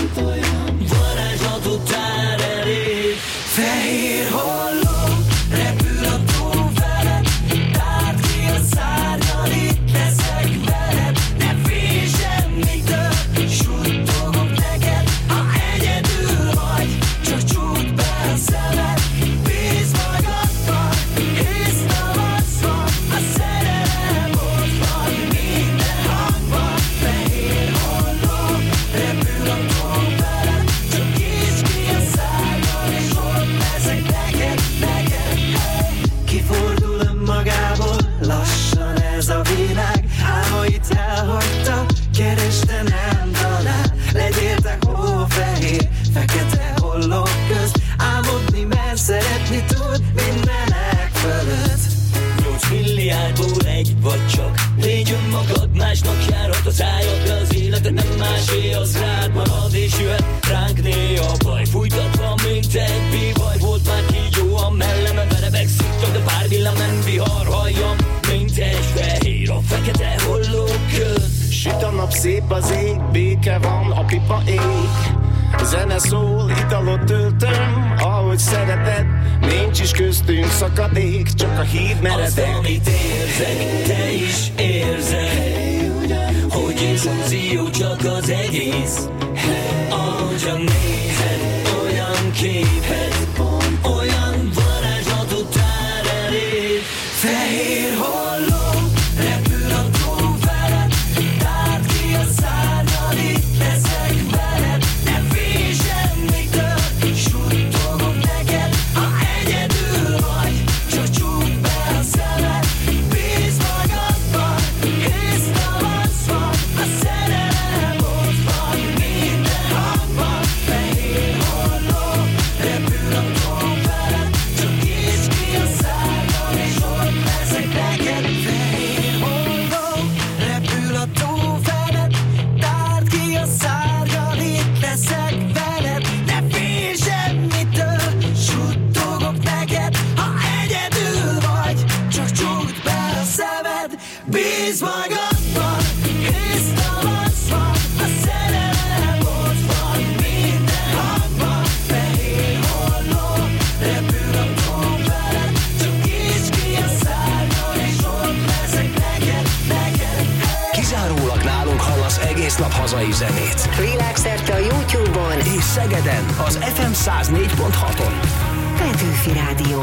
varázslatot tár elég. Fehér holló, repül a tó veled, tárd ki a szárnyal, itt leszek veled. Ne félj semmitől, suttogok neked, ha egyedül vagy, csak csukd be a szemed. Bízz magadban, hisz tavasz van, a szerelem ott van, minden hangban. Fehér holló, repül a tó veled, csak nyisd ki a szárnyal, és ott leszek neked, neked. Kifordul önmagából, lassan ez a világ, álmait elhagyta, kereste nem talál. Legyél te hófehér, fekete hollók közt, álmodni mer, szeretni tud mindenek fölött. 8 milliárdból egy vagy csak, légy önmagad, másnak járhat az ájad, de az életed nem másé, az rád marad, és jöhet ránk néha baj. Fújtatva, mint egy bivaj, volt már kígyó a mellemen, verebeg szívtak, de pár villám nem vihar, halljam, mint egy fehér a fekete hollók közt. Süt a nap, szép az ég, béke van, a pipa ég. Zene szól, italot töltöm, ahogy szereted, nincs is köztünk szakadék, csak a híd meredek. Azt, amit érzek, te is érzed, hogy illúzió csak az egész. Ahogyan nézed, olyan képet, olyan varázslatot tár elég. Fehér holló, repül a tó veled, tárd ki a szárnyal, itt leszek veled. Ne félj semmitől, suttogok neked, ha egyedül vagy, csak csukd be a szemed. Bízz magadban, hisz tavasz van, a szerelem ott van, minden hangban. Fehér holló, repül a tó veled, csak nyisd ki a szárnyal, és ott leszek neked. Fehér holló, repül a tó veled, tárd ki a szárnyal, itt leszek veled. Ne félj semmitől, suttogok neked, ha egyedül vagy, csak csukd be a szemed. Bízz magadban, hisz tavasz van, a szerelem ott van, minden hangban. Fehér holló, repül a tó veled, csak nyisd ki a szárnyal, és ott leszek neked, neked. Kizárólag nálunk hallasz egész nap hazai zenét. Világszerte a YouTube-on És Szegeden az FM 104.6-on. Petőfi Rádió.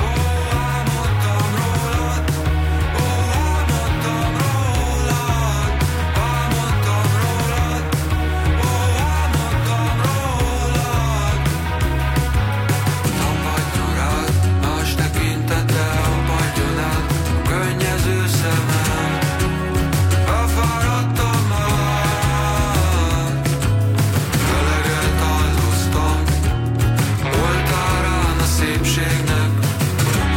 Más tekintete a padjonát, a könnyező szemem, befáradtam már. Eleget áldoztam oltárán a szépségnek,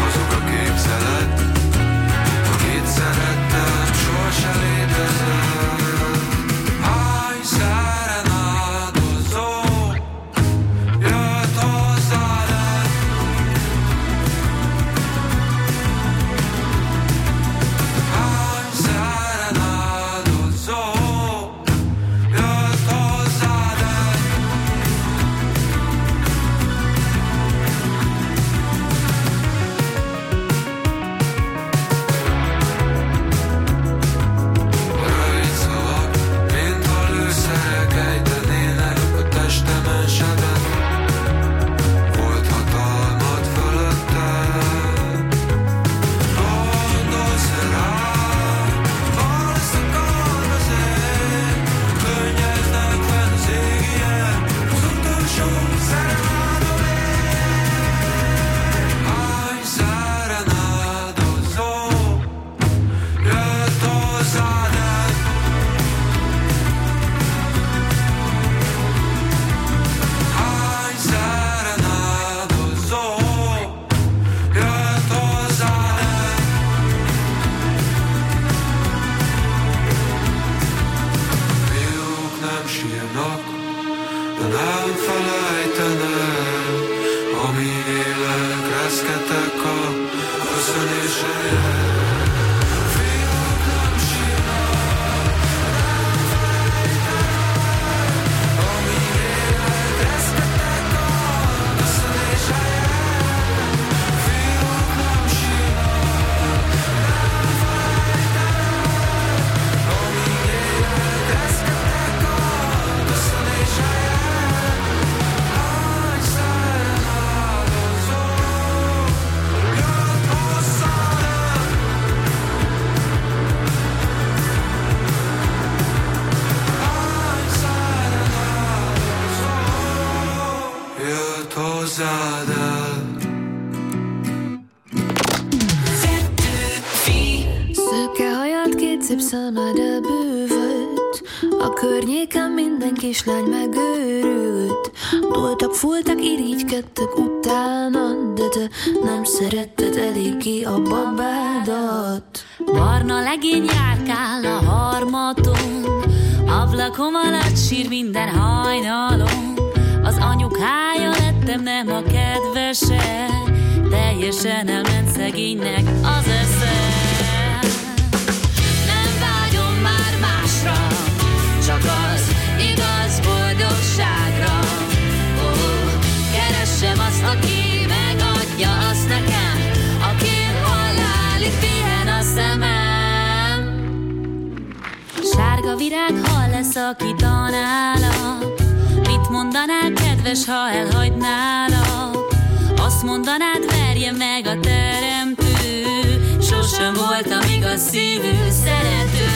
szép szemed elbűvölt, a környéken minden kislány megőrült. Toltak, foltak, irigykedtek utána, de te nem szeretted eléggé a babádat. Barna legény járkál a harmaton, ablakom alatt sír minden hajnalon. Az anyukája lettem, nem a kedvese, teljesen elment szegénynek az esze. Nem vágyom már másra, csak az igaz boldogságra. Keressem azt, aki megadja azt nekem, akin halálig pihen a szemem. Sárga virág, hal leszakítanálak, mit mondanál, kedves, ha elhagynálak? Azt mondanád, verje meg a teremtő, sosem voltam igaz szívű szerető.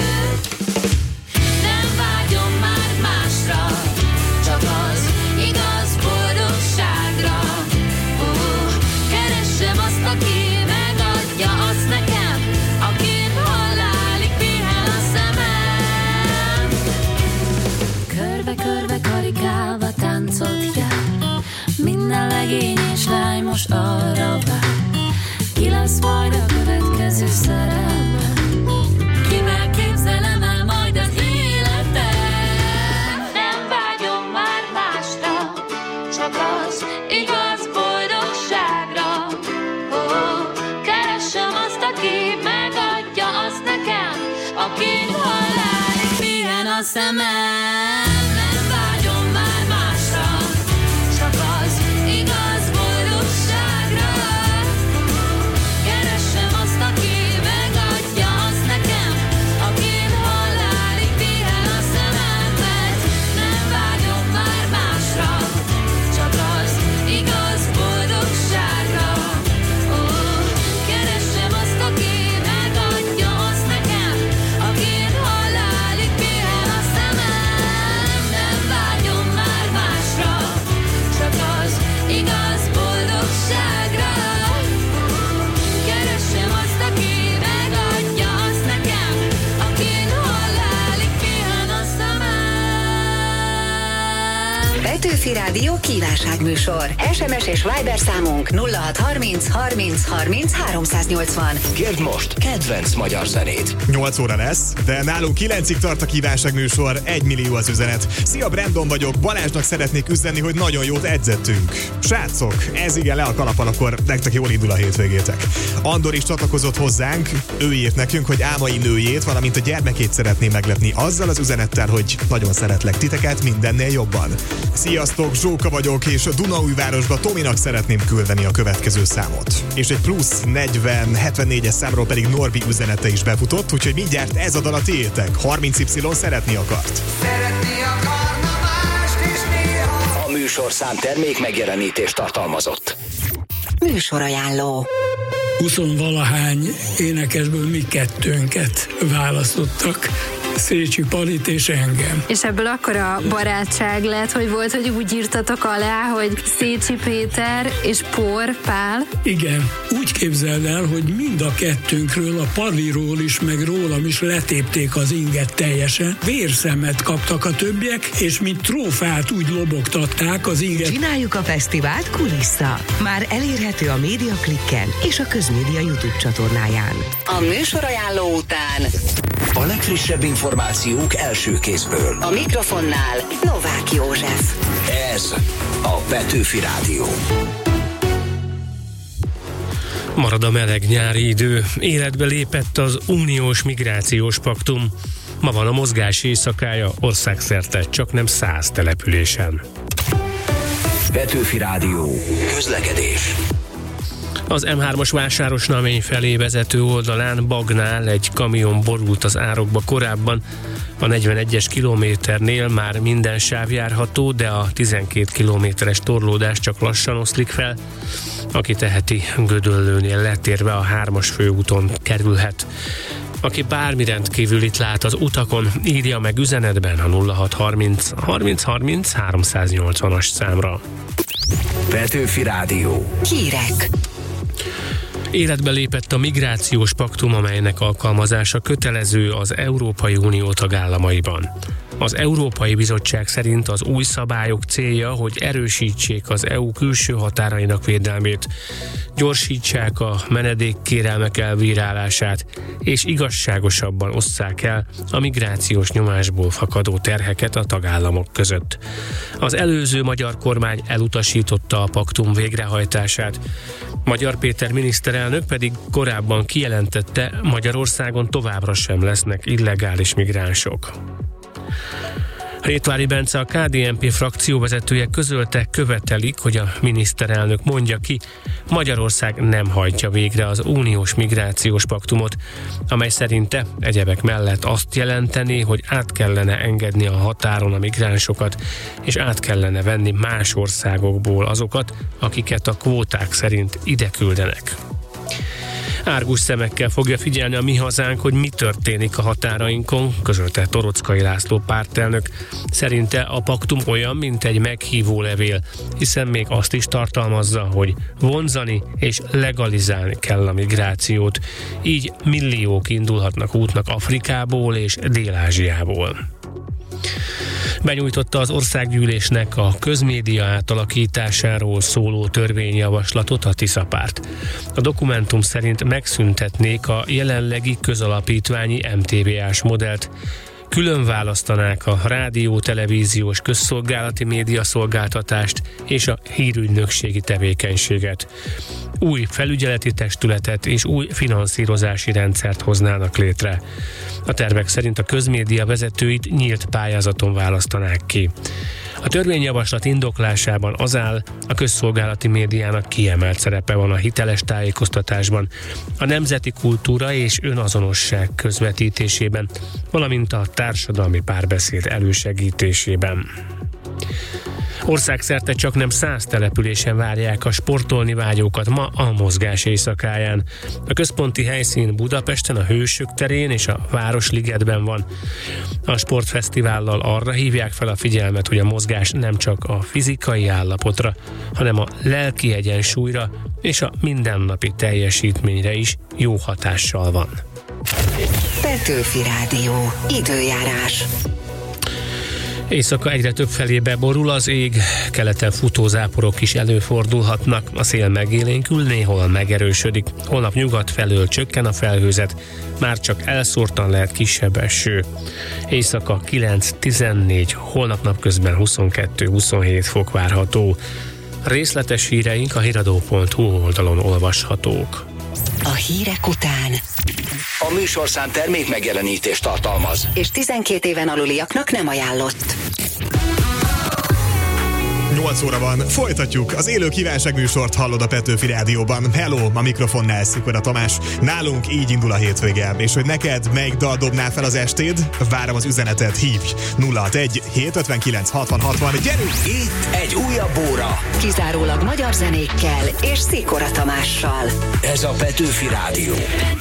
Nem vágyom már másra, csak az igaz boldogságra. Keressem azt, aki megadja azt nekem, akin halálig pihen a szemem. Körbe-körbe karikálva táncot jár, minden legény és lány most arra vár. Ki lesz majd a következő szerelme? Kivel képzelem el majd az életet? Nem vágyom már másra, csak az igaz boldogságra. Keressem azt, aki megadja azt nekem, akin halálig pihen a szemem. Nem vágyom már másra, csak az igaz boldogságra. Keressem azt, aki megadja azt nekem, akin halálig pihen a szememet. Nem vágyom már másra, csak az igaz boldogságra. Keressem azt, aki megadja azt nekem, akin halálig pihen a szemem. Nem vágyom már másra, csak az igaz boldogságra. Keressem azt, aki megadja azt nekem, akin halálig pihen a szemem. Petőfi Rádió kívánságműsor. SMS és Viber számunk 0630 30 30 380. Kérd most kedvenc magyar zenét. 8 óra lesz, de nálunk 9-ig tart a kívánságműsor, 1 millió az üzenet. Szia, Brandon vagyok, Balázsnak szeretnék üzenni, hogy nagyon jót edzettünk. Srácok, ez igen le a kalappal, akkor nektek jól indul a hétvégétek. Andor is csatlakozott hozzánk, ő írt nekünk, hogy álmai nőjét, valamint a gyermekét szeretné meglepni azzal az üzenettel, hogy nagyon szeretlek titeket mindennél jobban. Sziasztok, Zsóka vagyok, és a Dunaújvárosba Tominak szeretném küldeni a következő számot. És egy plusz 40-74-es számról pedig Norbi üzenete is befutott, úgyhogy mindjárt ez a dal a tiétek. 30Y szeretni akart. A műsorszám termék megjelenítést tartalmazott. Műsorajánló. 20-valahány énekesből mi kettőnket választottak. Szécsi Palit és engem. És ebből akkora barátság lett, hogy volt, hogy úgy írtatok alá, hogy Szécsi Péter és Por Pál? Igen, úgy képzeld el, hogy mind a kettőnkről, a Paliról is, meg rólam is letépték az inget teljesen. Vérszemet kaptak a többiek, és mint trófát úgy lobogtatták az inget. Csináljuk a fesztivált kulissza. Már elérhető a Médiaklikken és a Közmédia YouTube csatornáján. A műsorajánló után a legfrissebb információk első kézből. A mikrofonnál Novák József. Ez a Petőfi Rádió. Marad a meleg nyári idő. Életbe lépett az uniós migrációs paktum. Ma van a mozgás éjszakája országszerte, csak nem 100 településen. Petőfi Rádió. Közlekedés. Az M3-as Vásárosnamény felé vezető oldalán Bagnál egy kamion borult az árokba korábban. A 41-es kilométernél már minden sáv járható, de a 12 kilométeres torlódás csak lassan oszlik fel. Aki teheti, Gödöllőnél letérve a 3-as főúton kerülhet. Aki bármi rendkívülit lát az utakon, írja meg üzenetben a 0630 30 30 380-as számra. Petőfi Rádió. Hírek. Életbe lépett a migrációs paktum, amelynek alkalmazása kötelező az Európai Unió tagállamaiban. Az Európai Bizottság szerint az új szabályok célja, hogy erősítsék az EU külső határainak védelmét, gyorsítsák a menedékkérelmek elbírálását, és igazságosabban osszák el a migrációs nyomásból fakadó terheket a tagállamok között. Az előző magyar kormány elutasította a paktum végrehajtását. Magyar Péter miniszterelnök pedig korábban kijelentette, Magyarországon továbbra sem lesznek illegális migránsok. Rétvári Bence, a KDNP frakcióvezetője közölte, követelik, hogy a miniszterelnök mondja ki, Magyarország nem hajtja végre az uniós migrációs paktumot, amely szerinte egyebek mellett azt jelenteni, hogy át kellene engedni a határon a migránsokat, és át kellene venni más országokból azokat, akiket a kvóták szerint ide küldenek. Árgus szemekkel fogja figyelni a mi hazánk, hogy mi történik a határainkon, közölte Torockai László pártelnök. Szerinte a paktum olyan, mint egy meghívó levél, hiszen még azt is tartalmazza, hogy vonzani és legalizálni kell a migrációt. Így milliók indulhatnak útnak Afrikából és Dél-Ázsiából. Benyújtotta az országgyűlésnek a közmédia átalakításáról szóló törvényjavaslatot a Tisza párt. A dokumentum szerint megszüntetnék a jelenlegi közalapítványi MTV-ás modellt, külön választanák a rádió, televíziós közszolgálati médiaszolgáltatást és a hírügynökségi tevékenységet. Új felügyeleti testületet és új finanszírozási rendszert hoznának létre. A tervek szerint a közmédia vezetőit nyílt pályázaton választanák ki. A törvényjavaslat indoklásában az áll, a közszolgálati médiának kiemelt szerepe van a hiteles tájékoztatásban, a nemzeti kultúra és önazonosság közvetítésében, valamint a társadalmi párbeszéd elősegítésében. Országszerte csaknem 100 településen várják a sportolni vágyókat ma a mozgás éjszakáján. A központi helyszín Budapesten, a Hősök terén és a Városligetben van. A sportfesztivállal arra hívják fel a figyelmet, hogy a mozgás nem csak a fizikai állapotra, hanem a lelki egyensúlyra és a mindennapi teljesítményre is jó hatással van. Petőfi Rádió. Időjárás. Éjszaka egyre több felé beborul az ég, keleten futózáporok is előfordulhatnak, a szél megélénkül, néhol megerősödik. Holnap nyugat felől csökken a felhőzet, már csak elszórtan lehet kisebb eső. Éjszaka 9-14, holnap napközben 22-27 fok várható. Részletes híreink a hiradó.hu oldalon olvashatók. A hírek után A műsorszám termék megjelenítést tartalmaz. és 12 éven aluliaknak nem ajánlott. 8 óra van, folytatjuk. Az élő kívánságműsort hallod a Petőfi Rádióban. Hello, a mikrofonnál Szikora Tamás. Nálunk így indul a hétvége. És hogy neked melyik dal dobná fel az estéd? Várom az üzenetet, hívj 061 759 60 60. Gyerünk! Itt egy újabb óra. Kizárólag magyar zenékkel és Szikora Tamással. Ez a Petőfi Rádió.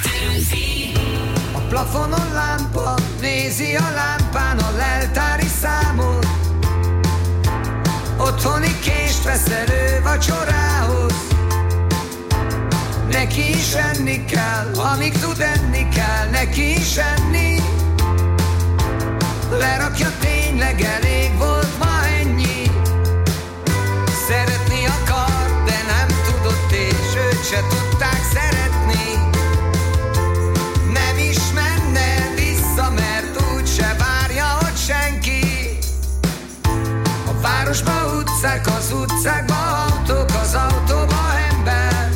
A plafonon lámpa nézi a lámpán a leltári számot. Otthoni kést vesz elő vacsorához. Neki is enni kell, amíg tud enni kell, neki is enni. Lerakja, tényleg elég volt ma ennyi. Szeretni akar, de nem tudott, és őt se tudták szeretni. Nem is menne vissza, mert úgyse várja ott senki. A városba utcák, az utcákba autók, az autóba ember.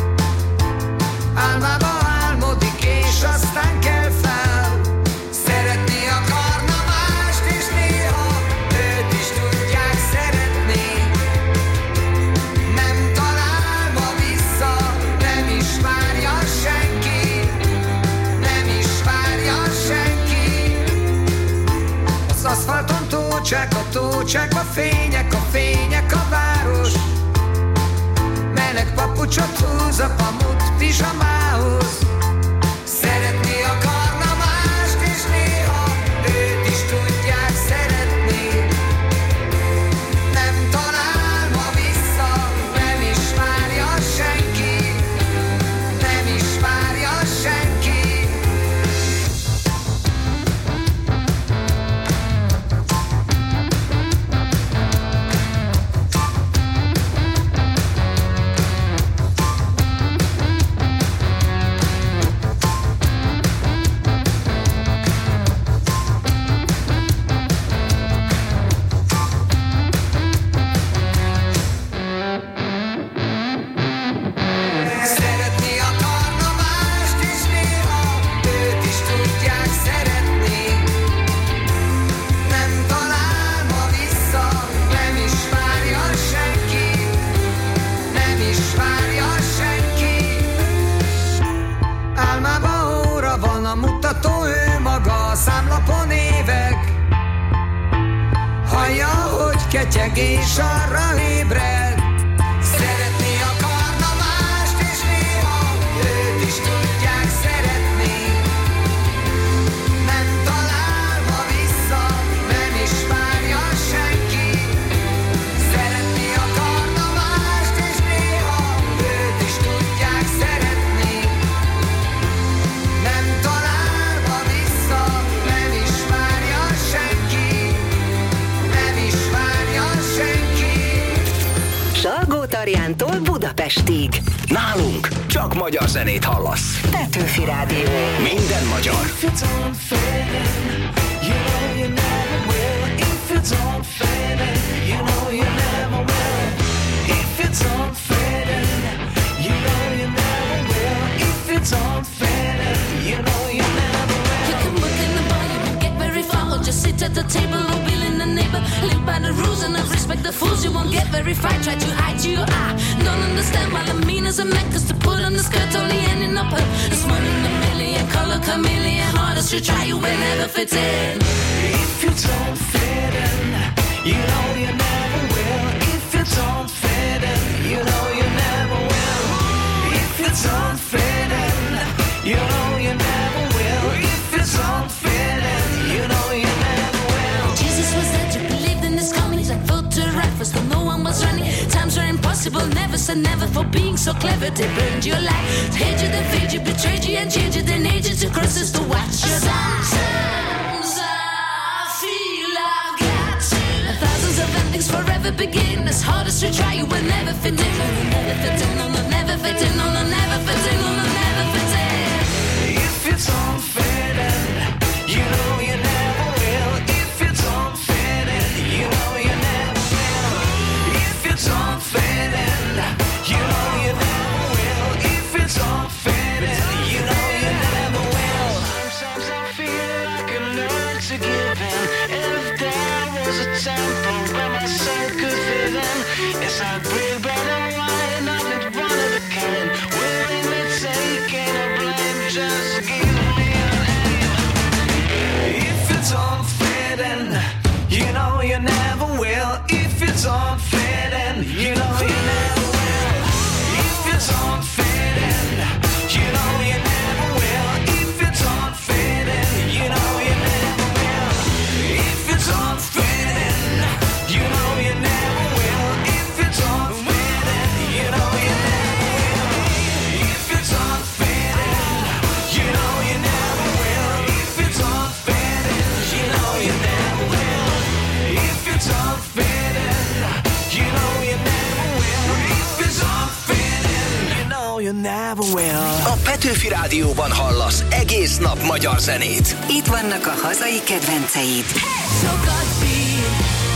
Álmába álmodik, és aztán kell fel. Szeretni akarna mást, és néha őt is tudják szeretni. Nem talál ma vissza, nem is várja senki. Nem is várja senki. Az aszfalton tócsák, a tócsákba fények, a fények a város. Meleg papucsot húz a pamut pizsamához. Szeretni akarna mást, és néha őt is tudják szeretni. Nem talál ma vissza, nem is várja senki. Látható ő maga a számlapon évek. Hallja, hogy ketyeg és arra ébred. Szeretni akarna mást, és néha őt is tudják szeretni. Nem találva vissza, nem is várja senki. Szeretni akarna mást, és néha őt is tudják szeretni. Nem találva vissza, nem is várja senki. Nem is várja senki. Salgótarjántól Budapestig. Nálunk csak magyar zenét hallasz. Petőfi Rádió. Minden magyar. Just sit at the table or will in the neighbor. Live by the rules and I respect the fools. You won't get very fine. Try to hide to your eye. Don't understand why the mean is a man. Cause to put on the skirt only ending up her. It's one in a million. Color chameleon. Hardest to try you will never fit in. If you don't fit in, you know you never will. If you don't fit in, you know you never will. If you don't fit in, you know you never will. If you don't fit in, you know you never will. Jesus was there to believe in his coming. Like voter rifles, though no one was running. Times were impossible, never said never. For being so clever, they burned your life. Hate you, they fade you, betrayed you, and changed you. They need you to crosses to watch your life. Sometimes I feel I've got to. Thousands of endings forever begin. As hard as you try, you will never fit in. No, no, never fit in. No, no, never fit in. No, no, never fit in. No, no, never fit in. If you don't fit in, you know you never will. If you don't fit in, you know you never will. If you don't fit in, you know you never will. If you don't fit in, you know you never will. Sometimes I feel like I learned to give in. If there was a temple where my soul could fit in, yes, I'd break bread and wine. I'd live one of a kind. Willingly taking a blame, just give me a name. If you don't fit in, you know you never will. If you don't fit in, you know you never will. If you don't fit in, you know you never will. If you don't fit in, you know you never will. If you don't fit in, you know you never will. If you don't fit in, you know you never will. If you don't fit in, you know you never will. If you don't fit in, you know you never will. If you don't fit in, you know you never will. If you don't fit in, you know you never will. A Petőfi Rádióban hallasz egész nap magyar zenét. Itt vannak a hazai kedvenceid. Sokat bír,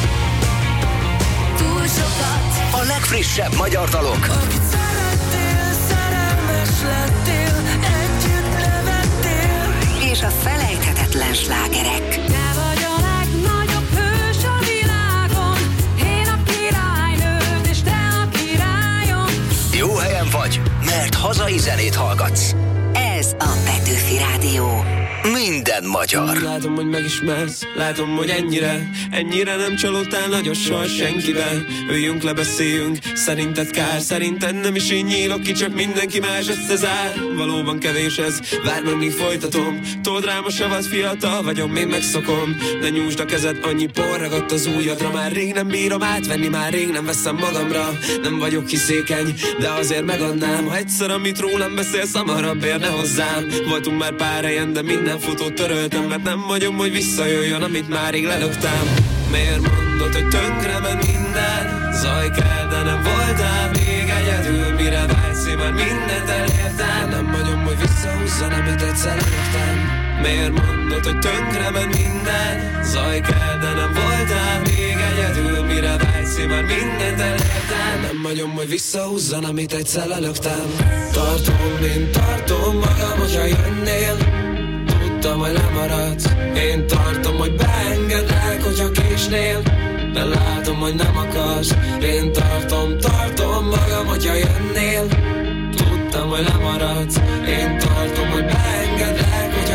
túl sokat. A legfrissebb magyar dalok. Akit szerettél, szerelmes lettél, együtt nevettél. És a felejthetetlen slágerek. Te vagy a legnagyobb hős a világon. Én a királynőd, és te a királyom. Jó helyen vagy, mert hazai zenét hallgatsz. Ez a Petőfi Rádió. Minden magyar. Látom, hogy megismersz, látom, hogy ennyire nem csalódtál nagyon soha senkivel. Üljünk le, beszéljünk, szerinted kár, szerinted nem is én nyílok ki, csak mindenki más összezár. Valóban kevés ez, várj meg, míg folytatom. Told rám a savat, fiatal vagyok, én megszokom. Ne nyújtsd a kezed, annyi por ragadt az ujjadra. Már rég nem bírom átvenni, már rég nem veszem magamra. Nem vagyok hiszékeny, de azért megadnám. Ha egyszer, amit rólam beszélsz, hamarabb érne hozzám. Voltunk már pár helyen, de minden fotót töröltem, mert nem vagyom, hogy visszajöjjön, amit márig lelöktem. Miért mondod, hogy tönkre ment minden? Zaj kell, de nem voltál még egyedül. Mire vágysz, én már mindent elértem. Nem vagyom, hogy visszahúzzon, amit egyszer lelöktem. Miért mondod, hogy tönkre ment minden? Zaj kell, de nem voltál még egyedül. Mire vágysz, én már mindent elértem. Nem vagyom, hogy visszahúzzon, amit egyszer lelöktem. Én tartom magam, hogyha jönnél. Tudtam, hogy lemaradsz. Én tartom, hogy beengedlek, hogyha késnél. De látom, hogy nem akarsz. Én tartom magam, hogyha jönnél. Tudtam, hogy lemaradsz. Én tartom, hogy beengedlek, hogyha késnél.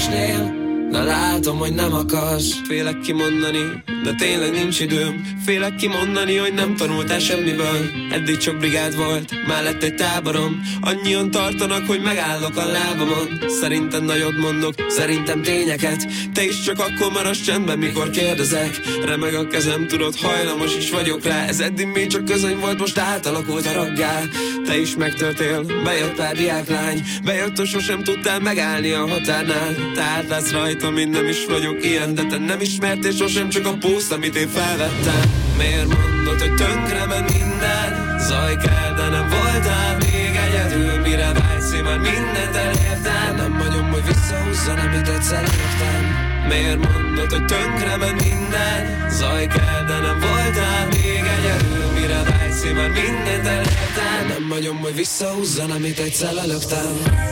késnél. Na látom, hogy nem akarsz. Félek kimondani, de tényleg nincs időm. Félek kimondani, hogy nem tanultál semmiből. Eddig csak brigád volt, már lett egy táborom. Annyian tartanak, hogy megállok a lábamon. Szerinted nagyot mondok, szerintem tényeket. Te is csak akkor maradsz csendben, mikor kérdezek. Remeg a kezem, tudod, hajlamos is vagyok rá. Ez eddig még csak közöny volt, most átalakult a raggá. Te is megtörtél, bejött pár diáklány. Bejött, hogy sosem tudtál megállni a határnál. Te átlátsz rajta, én nem is vagyok ilyen, de te nem ismertél sosem, csak a pószt, amit én felvettem. Miért mondod, hogy tönkrement minden? Zaj kell, de nem voltál még egyedül. Mire vágysz, én már mindent elértem. Nem vagyom, hogy visszahúzzon, amit egyszer értem. Miért mondod, hogy tönkrement minden? Zaj kell, de nem voltál még egyedül. Mire vágysz, én már mindent elértem. Nem vagyom, hogy visszahúzzon, amit egyszer lelöktem.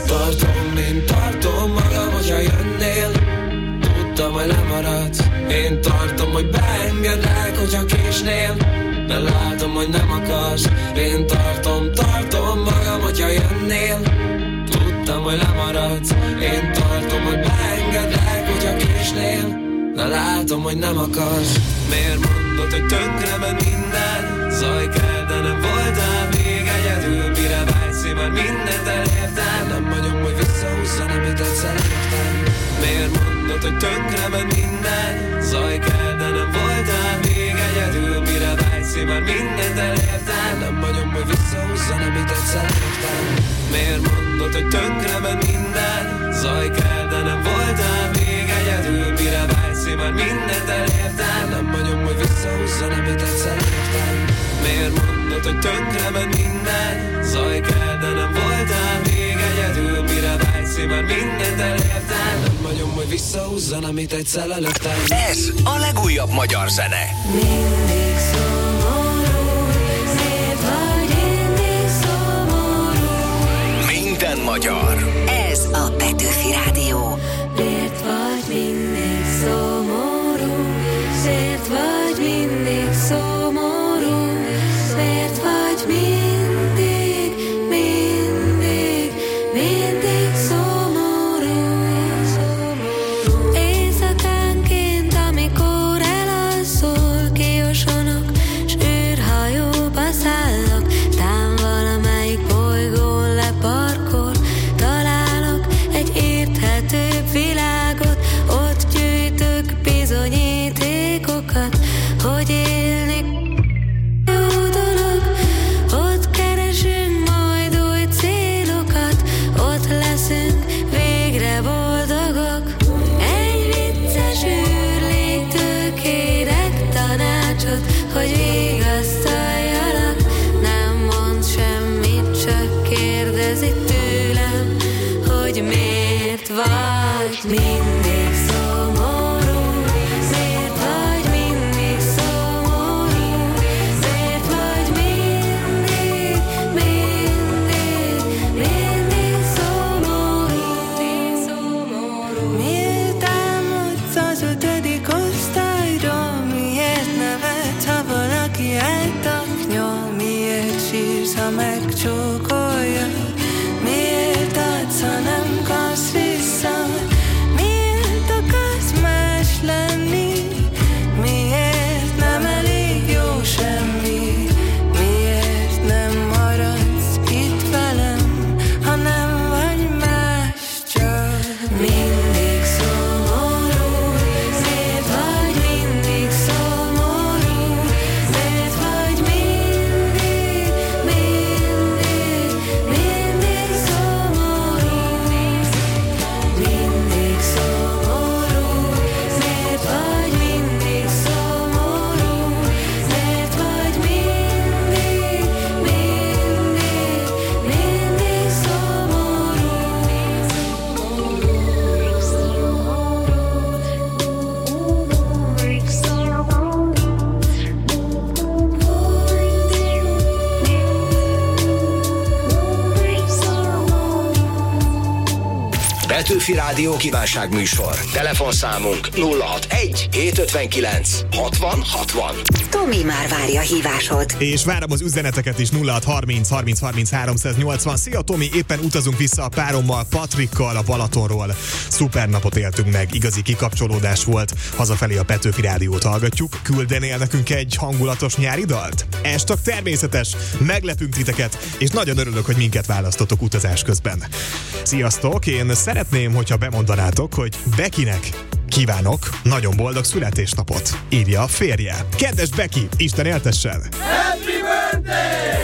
Tartom magam, hogyha jönnél. Tudtam, hogy lemaradsz. Én tartom, hogy beengedlek, hogyha késnél. De látom, hogy nem akarsz. Én tartom magam, hogyha jönnél. Tudtam, hogy lemaradsz. Én tartom, hogy beengedlek, hogyha késnél. De látom, hogy nem akarsz. Miért mondod, hogy tönkrement minden? Zaj kell, de nem voltál még egyedül. Mire vágysz, én már mindent elértem. Nem vagyom, hogy visszahúzzon, amit egyszer értem. Miért mondod, hogy tönkrement minden? Zaj kell, de nem voltál még egyedül. Mire vágysz, én már mindent elértem. Nem vagyom, hogy visszahúzzon, amit egyszer értem. Miért mondod, hogy tönkrement minden? Zaj kell, de nem voltál még egyedül. Mire vágysz, én már mindent elértem. Nem vagyom, hogy visszahúzzon, amit egyszer értem. Miért mondod, hogy tönkrement minden? Zaj kell, de nem voltál még egyedül. Mire vágysz, én már mindent elértem. Nem vagyom, hogy visszahúzzon, amit egyszer lelöktem. Ez a legújabb magyar zene. Mindig szomorú, miért vagy mindig szomorú? Minden magyar. Ez a Petőfi Rádió. Miért vagy mindig szomorú? Miért vagy mindig szomorú? Miért vagy mindig, mindig, mindig szomorú? Éjszakánként, amikor elalszol, kiosonok, s űrhajóba szállok, tán valamelyik bolygón leparkol, találok egy érthetőbb világot, ott gyűjtök bizonyítékokat, hogy élni jó dolog, ott keresünk majd új célokat, ott leszünk végre boldogok. Egy vicces űrlégtől kérek tanácsot, hogy vigasztaljalak, nem mond semmit, csak kérdezi tőlem, hogy miért vagy mindig szomorú, miért vagy mindig szomorú, miért vagy mindig, mindig, mindig szomorú. Miért álmodsz az 5. osztályról? Miért nevetsz, ha valaki eltaknyol? Miért sírsz, ha megcsókolja? Miért adsz, ha nem kapsz vissza? Miért akarsz más lenni? Miért nem elég jó semmi? Miért nem maradsz itt velem, ha nem vagy más, csak mindig szomorú? Miért vagy mindig szomorú? Miért vagy mindig, mindig, mindig szomorú? Petőfi Rádió kívánságműsor. Telefonszámunk 061 759 60 60. Tomi már várja a hívásod. És várom az üzeneteket is 0630 30 30 380. Szia Tomi, éppen utazunk vissza a párommal, Patrikkal a Balatonról. Szuper napot éltünk meg, igazi kikapcsolódás volt. Hazafelé a Petőfi Rádiót hallgatjuk. Küldenél nekünk egy hangulatos nyári dalt? Estak természetes, meglepünk titeket, és nagyon örülök, hogy minket választotok utazás közben. Sziasztok, én szeretném, hogyha bemondanátok, hogy Bekinek kívánok nagyon boldog születésnapot. Írja a férje. Kedves Beki, Isten éltessen! Happy birthday!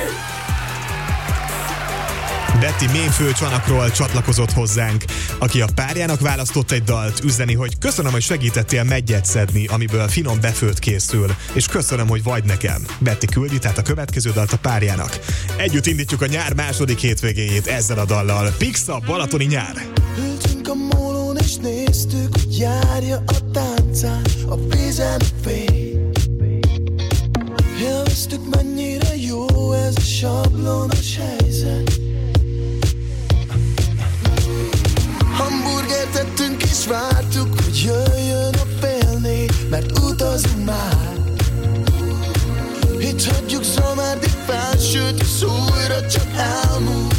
Betty Mélyföldcsanakról csatlakozott hozzánk, aki a párjának választott egy dalt, üzeni, hogy köszönöm, hogy segítettél meggyet szedni, amiből finom befőtt készül, és köszönöm, hogy vagy nekem. Betty küldi tehát a következő dalt a párjának. Együtt indítjuk a nyár második hétvégéjét ezzel a dallal. Pixa, balatoni nyár. Ültünk a mólón és néztük, hogy járja a táncán a vízen a fény. Élveztük, mennyire jó ez a sablonos helyzet. Hamburgert tettünk és vártuk, hogy jöjjön a fél négy, mert utazunk már. Itt hagyjuk Szamárdi felsőt, és újra csak elmúlt.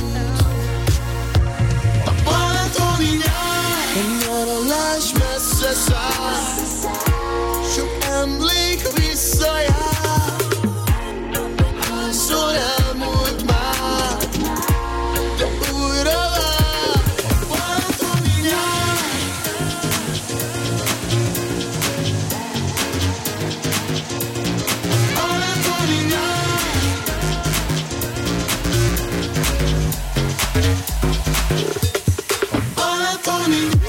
A balatoni nyár, a nyaralás messze száll, sok emlék visszajár. Hányszor elmúlt már, de újra vár. A balatoni nyár. Balatoni nyár. Balatoni nyár.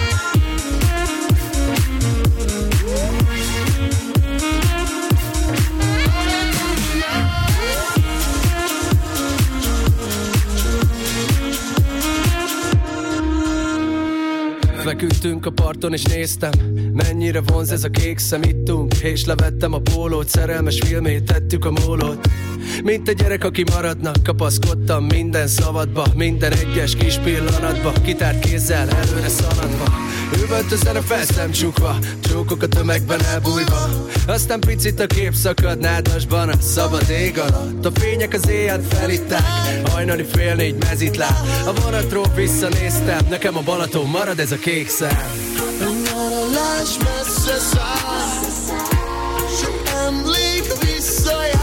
Feküdtünk a parton és néztem, mennyire vonz ez a kék szem, ittunk, és levettem a pólót, szerelmes filmét tettük a mólót. Mint egy gyerek, aki maradna, kapaszkodtam minden szavadba, minden egyes kis pillanatba, kitárt kézzel előre szaladva. Üvöltözzen a felszem csukva, csókok a tömegben elbújva. Aztán picit a kép szakad nádasban a szabad ég alatt. A fények az éjjel felitták, hajnali 3:30 mezitláb. A vonatról visszanéztem, nekem a Balaton marad ez a kék szem. A nyaralás messze száll, sok emlék visszajár.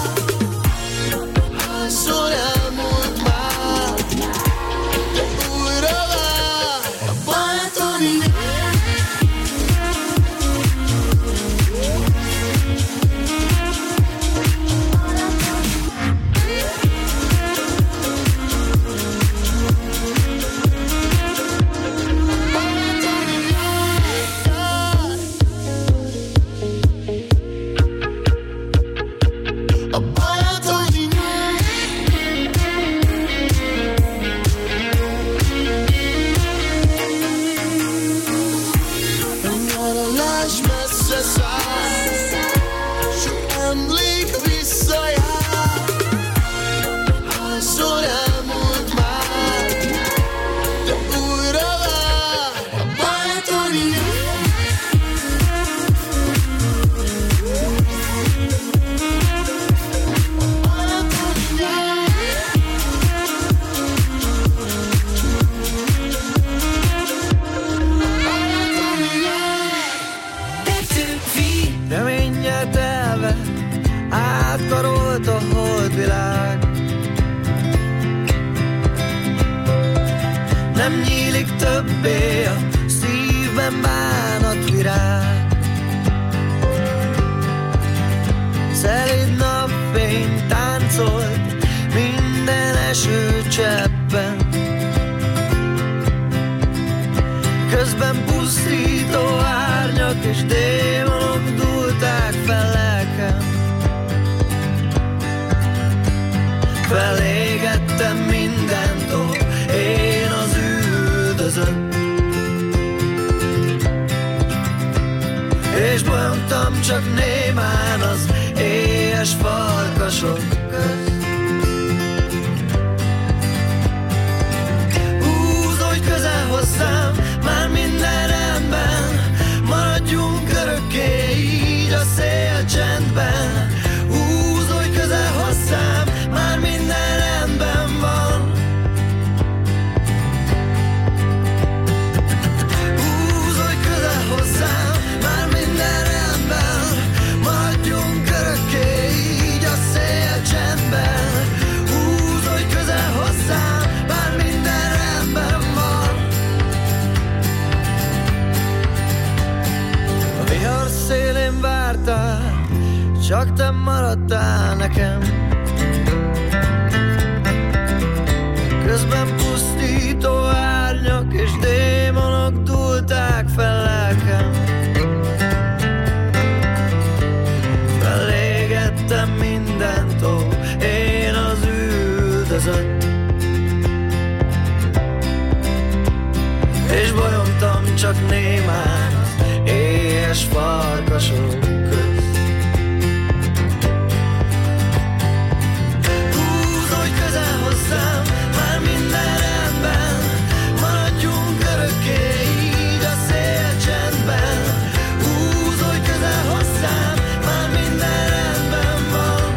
Hányszor elmúlt már, de újra vár. A balatoni nyár. Átkarolt a holdvilág, nem nyílik többé a szívben bánatvirág. Szelíd napfény táncolt minden esőcseppen, közben pusztító árnyak és démonok dúlták fel lelkem. Felégettem mindent, ó, én az üldözött, és bolyogtam csak némán az éjes farkasok közt. Húzódj közel hozzám, már minden rendben, maradjunk örökké így a szél csendben. Húzolj közel hozzám, már minden rendben van. Húzolj közel hozzám, már minden rendben, maradjunk örökké így a szél csendben. Húzolj közel hozzám, már minden rendben van. A vihar szélén vártál, csak te maradtál nekem. Közben pusztító árnyak és démonok dúlták fel lelkem. Felégettem mindent, ó, én az üldözött. És bolyongtam csak némán az éhes farkasok közt. Húzolj közel hozzám, már minden rendben, maradjunk örökké így a szél csendben. Húzolj közel hozzám, már minden rendben van.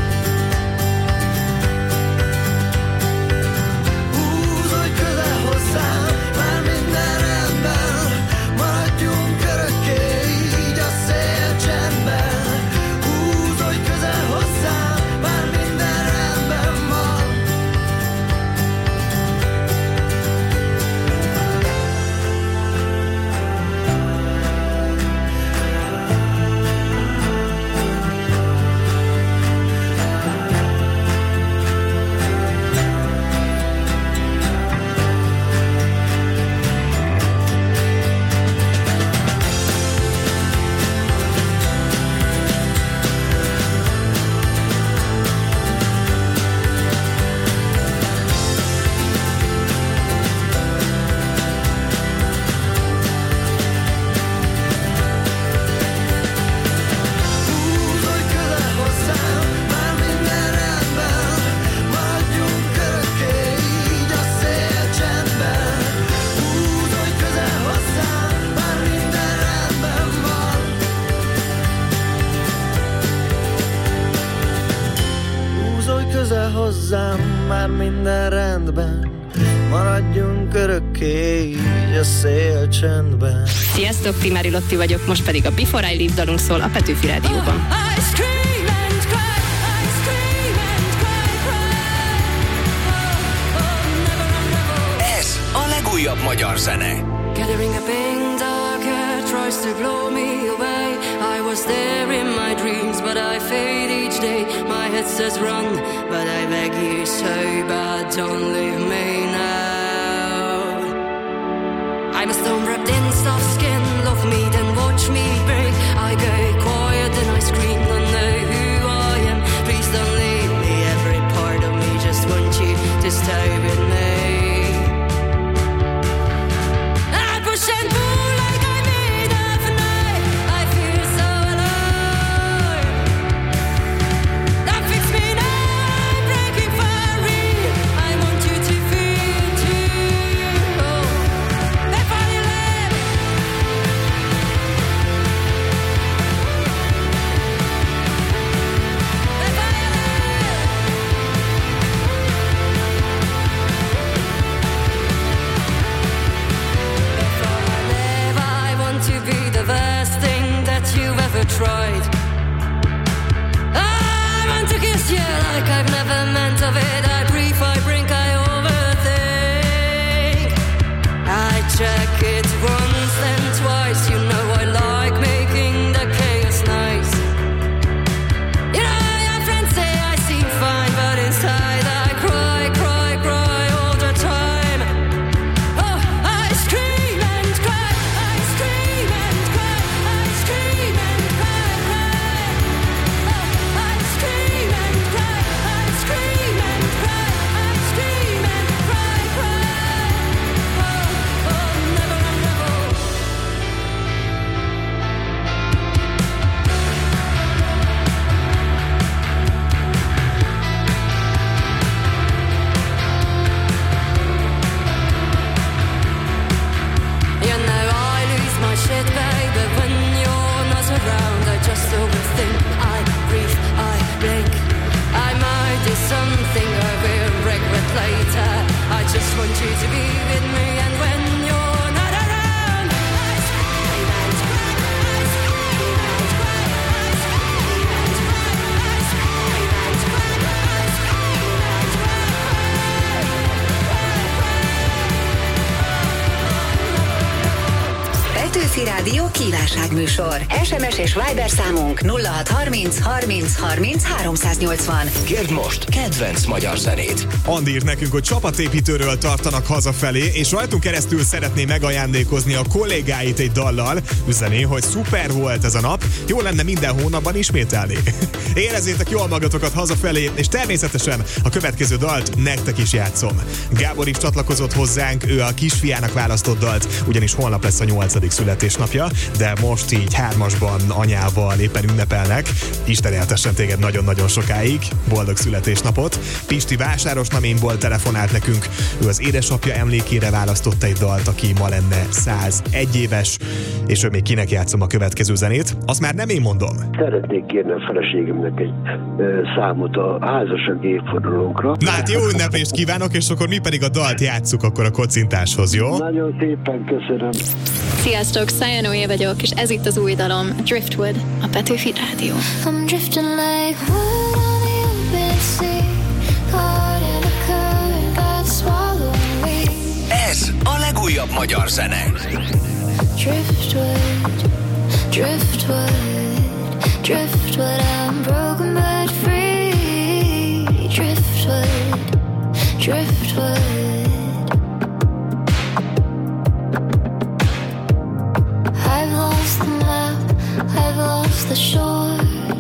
Húzolj közel hozzám, már minden rendben, maradjunk örökké így a szél csendben. Húzolj közel hozzám, már minden rendben van. Húzolj közel hozzám, már minden rendben, maradjunk örökké így a szél csendben. Húzolj közel hozzám, már minden rendben van. Húzolj közel hozzám, már minden rendben, maradjunk örökké így a szél csendben. Sziasztok, Timári Lotti vagyok, most pedig a Before I Leave dalunk szól a Petőfi Rádióban. Ez a legújabb magyar zene. Gathering a pain darker tries to blow me away. I was there in my dreams, but I fade each day. My head says run, but I beg you so bad, don't leave me now. I'm a stone wrapped in soft skin. Love me, then watch me break. I go quiet, then I scream. Don't know who I am. Please don't leave me. Every part of me just wants you to stay with me. I push and pull like I made of night. I feel so alive. That fits me now. I'm breaking for real. I want you to feel you to be with me, and when you're not around, Petőfi Rádió kívánságműsor. SMS és Viber számunk 0630 30 30 380. Kérd most kedvenc magyar zenét. Andi írt nekünk, hogy csapatépítőről tartanak hazafelé, és rajtunk keresztül szeretné megajándékozni a kollégáit egy dallal. Üzeni, hogy szuper volt ez a nap, jó lenne minden hónapban ismételni. Érezzétek jól magatokat hazafelé, és természetesen a következő dalt nektek is játszom. Gábor is csatlakozott hozzánk, ő a kisfiának választott dalt, ugyanis holnap lesz a 8. születésnapja, de most így hármasban anyával éppen ünnepelnek. Isten éltessen téged nagyon-nagyon sokáig, boldog születésnapot. Pisti Vásárosnaményból telefonált nekünk, ő az édesapja emlékére választott egy dalt, aki ma lenne 101 éves, és ő még kinek játszom a következő zenét, azt már nem én mondom. Szeretnék kérni a feleségemnek egy számot a házasság évfordulónkra. Na hát jó ünneplést kívánok, és akkor mi pedig a dalt játsszuk akkor a kocintáshoz, jó? Nagyon szépen köszönöm. Sziasztok, Szájánóé vagyok, és ez itt az új dalom, Driftwood, a Petőfi Rádió. I'm drifting like wood on the open sea, caught in a current, got swallowing me. Ez a legújabb magyar zene. Driftwood, driftwood, driftwood, I'm broken but free. Driftwood, driftwood. I've lost the map, I've lost the shore.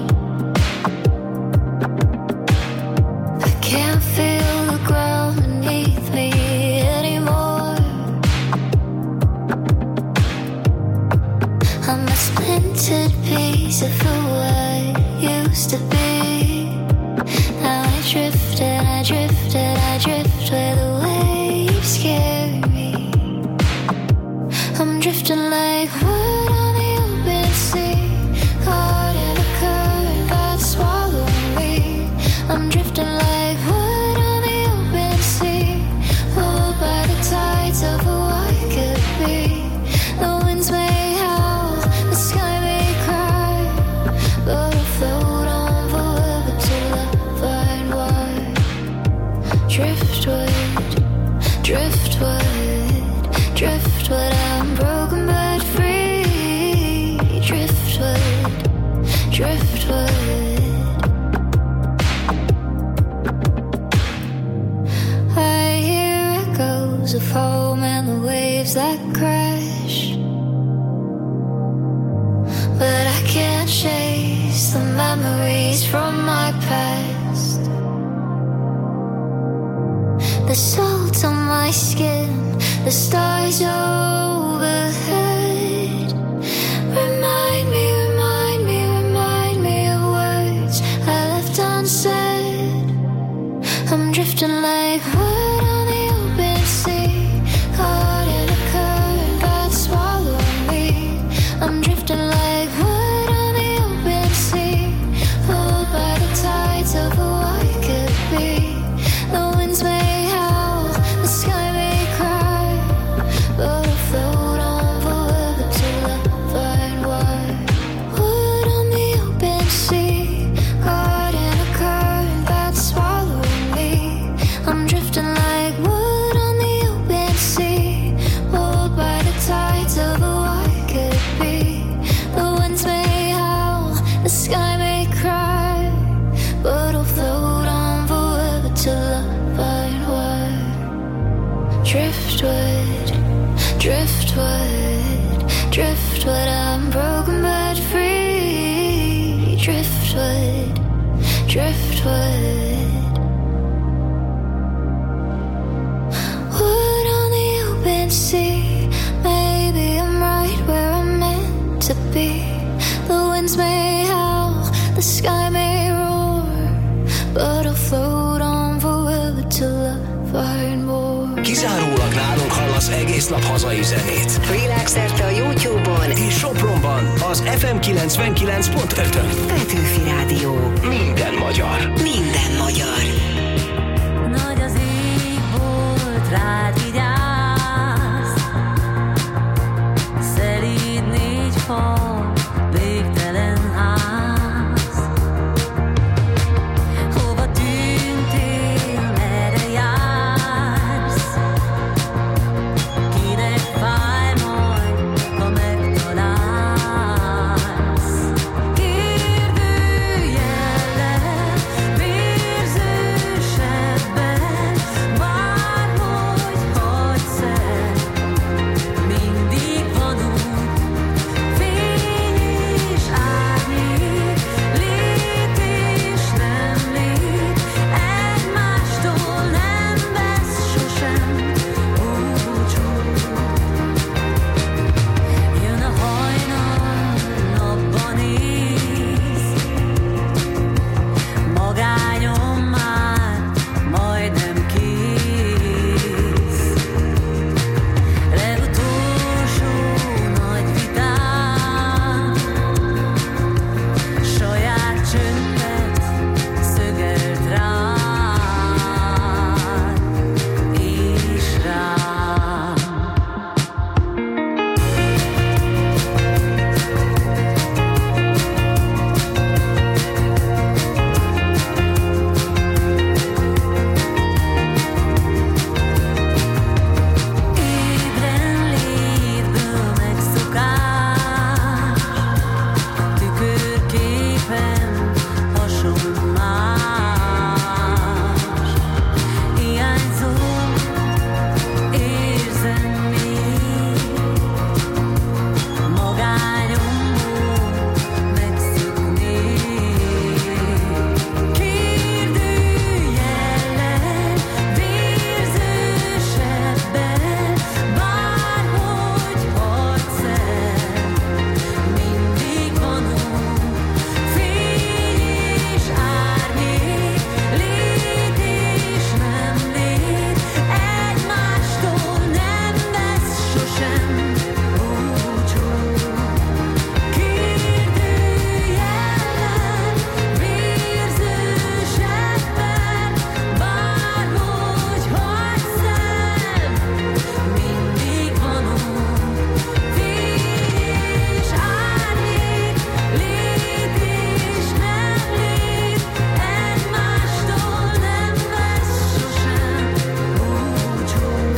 I can't feel the ground beneath me anymore. I'm a splintered piece of who I used to be. Now I drift and I drift and I drift where the waves carry me. I'm drifting like wood on the open sea, caught in a current, got swallowing me. I'm drifting like wood on the open sea, pulled by the tides of who I could be. The winds may howl, the sky may cry, but I'll float on forever till I find why. Driftwood, driftwood, driftwood, I'm broken but free. Driftwood, driftwood. I hear echoes of home and the waves that crash, but I can't chase the memories from my past. The salt on my skin, the stars overhead. Remind me, remind me, remind me of words I left unsaid. I'm drifting like wood on the open sea, caught in a current, got swallowing me. I'm drifting like wood on the open sea, pulled by the tides of who I could be. The winds may howl, the sky may cry, but I'll float on forever till I find why. Wood on the open sea, caught in a current that's swallowing me. I'm drifting like wood on the open sea, pulled by the tides of who I could be. The winds may howl, the sky may cry, but I'll float on forever till I find why. Driftwood, driftwood, driftwood, I'm broken but free. Driftwood, driftwood. Wood on the open sea, maybe I'm right where I'm meant to be. The winds may howl, the sky may roar, but I'll float on forever till I find more. Kizárólag nálunk hallasz egész nap hazai zenét. Világszerte a YouTube-on és Sopronban az FM 99.5-ön. Petőfi Rádió. Minden magyar. Minden magyar. Nagy az ég volt rád vigyáz. Szelíd 4 fal, végtelen ház. Hova tűntél, merre jársz? Kinek fáj majd, ha megtalálsz? Kérdőjellel, vérzősebben, bárhogy hagysz el, mindig van út, fény és árnyék, lét és nem lét, egymástól nem vesz sosem búcsút. Jön a hajnal, napba néz, magányom már majdnem kész. Legutolsó nagy vitám, saját csöndet szögelt rád és rám. Ébren létből megszokás, tükörképen hasonlás. Hiányzol, érzem még, magányomból megszoknék. Kérdőjellel, vérzősebben, bárhogy hagysz el, mindig van út, fény és árnyék, lét és nem lét, egymástól nem vesz sosem búcsút. Kérdőjellel, vérzősebben, bárhogy hagysz el, mindig van út, fény és árnyék, lét és nem lét, egymástól nem vesz sosem búcsút.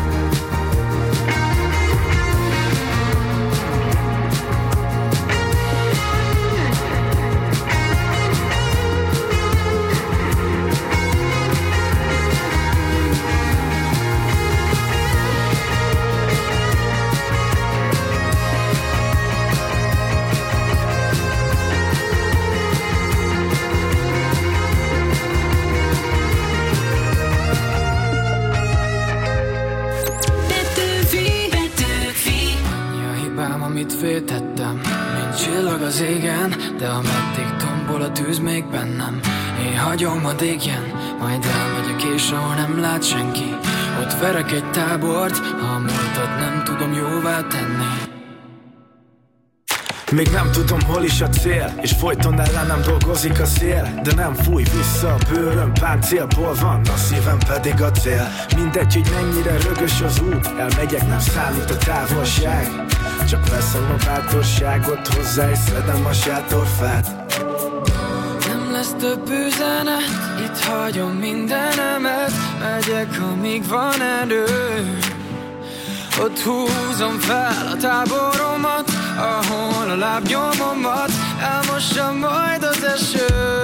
Petőfi. Annyi a hibám, amit féltettem, mint csillag az égen, de ameddig tombol a tűz még bennem, én hagyom a dégjen, majd elmegyek és ahol nem lát senki, ott verek egy tábort, ha a múltat nem tudom jóvá tenni. Még nem tudom, hol is a cél, és folyton ellenem dolgozik a szél, de nem fúj vissza a bőröm, páncélból van, a szívem pedig a cél. Mindegy, hogy mennyire rögös az út, elmegyek, nem számít a távolság, csak veszem a bátorságot hozzá, és szedem a sátorfát. Nem lesz több üzenet, itt hagyom mindenemet, megyek, amíg van erő. Ott húzom fel a táboromat, ahol a lábnyomomat elmossa majd az eső.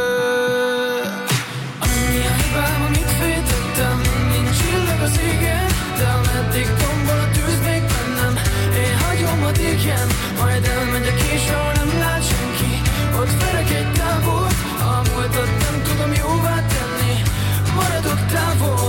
Annyi a hibám, amit féltettem, mint csillag az égen, de ameddig tombol a tűz még bennem, én hagyom a dégjen, majd elmegyek és ahol nem lát senki, ott verek egy tábort, a múltat nem tudom jóvá tenni, maradok távol.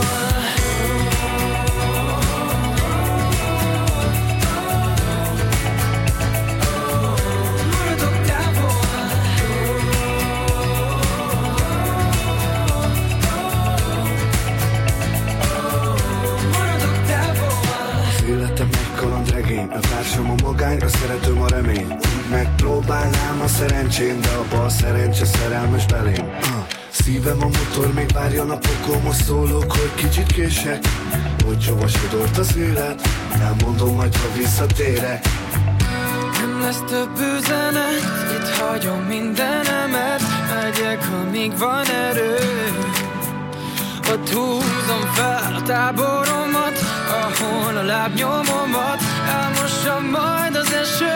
A társam a magány, a szeretőm a remény. Megpróbálnám a szerencsém, de a bal szerencse szerelmes belém. Szívem a motor, még várja napokon, most szólok, hogy kicsit kések. Hogy hova sodort az élet, elmondom majd, ha visszatérek. Nem lesz több üzenet, itt hagyom mindenemet. Megyek, amíg van erő. Ott húzom fel a táboromat, ahol a lábnyomomat elmossa majd az eső.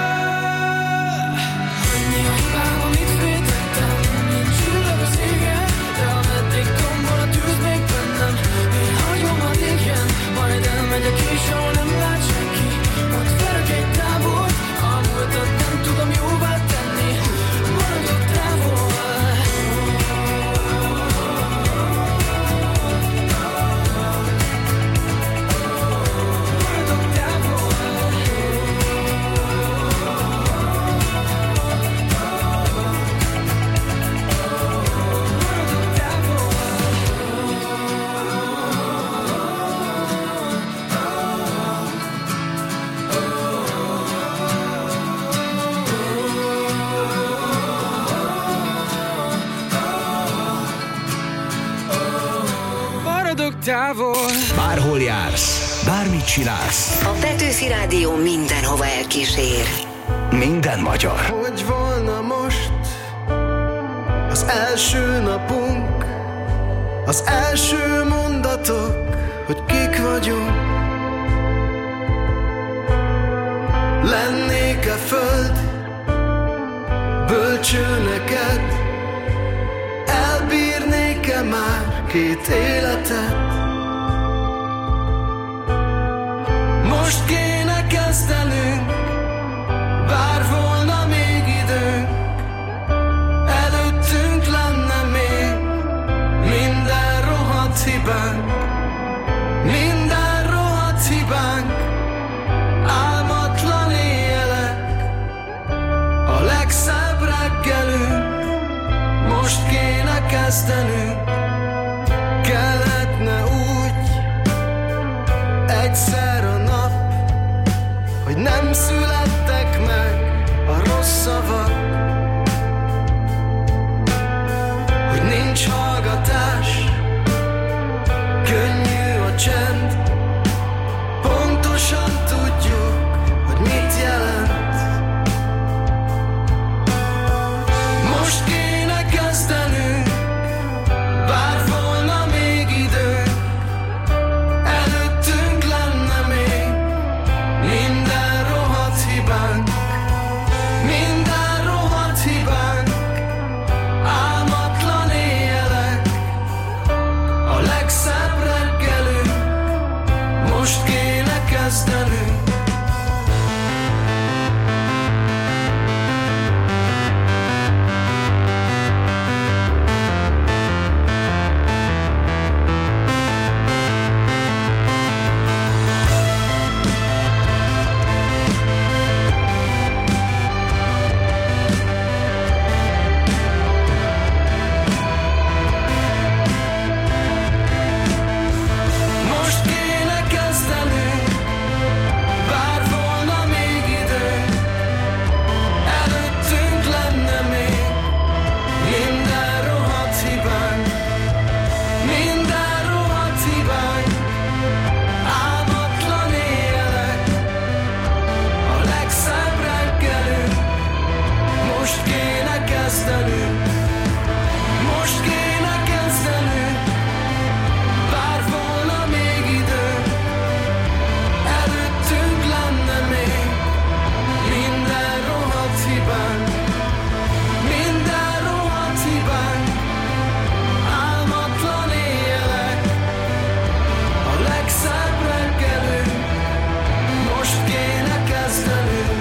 Annyi a hibám, amit vétettem, nincs csillag az égen, de ameddig tombol a tűz még bennem, én hagyom a légyen, majd elmegyek és ahol nem lát senki. Ott verek egy tábort, a múltat nem tudom jóvá tenni, maradok távol. Távol. Bárhol jársz, bármit csinálsz. A Petőfi Rádió mindenhova elkísér. Minden magyar. Hogy volna most az első napunk, az első mondatok, hogy kik vagyunk. Lennék-e föld bölcső neked, elbírnék-e már két életet? Most kéne kezdenünk, bár volna még időnk, előttünk lenne még minden rohadt hibánk, minden rohadt hibánk, álmatlan éjjelek, a legszebb reggelünk, most kéne kezdenünk, kelletne úgy egyszer a nap, hogy nem születtek meg a rossz szavak, hogy nincs hallgatás, könnyű a csend, pontosan tudjuk, hogy mit jelent. Most kéne kezdenünk, bár volna még időnk, előttünk lenne még minden rohadt hibánk, minden rohadt hibánk, álmatlan éjjelek, a legszebb reggelünk, most kéne kezdenünk. Most kéne kezdenünk, bár volna még időnk, előttünk lenne még minden rohadt hibánk, minden rohadt hibánk, álmatlan éjjelek, a legszebb reggelünk, most kéne kezdenünk, most kéne kezdenünk, bár volna még időnk, előttünk lenne még minden rohadt hibánk, minden rohadt hibánk, álmatlan éjjelek, a legszebb reggelünk, most kéne kezdenünk.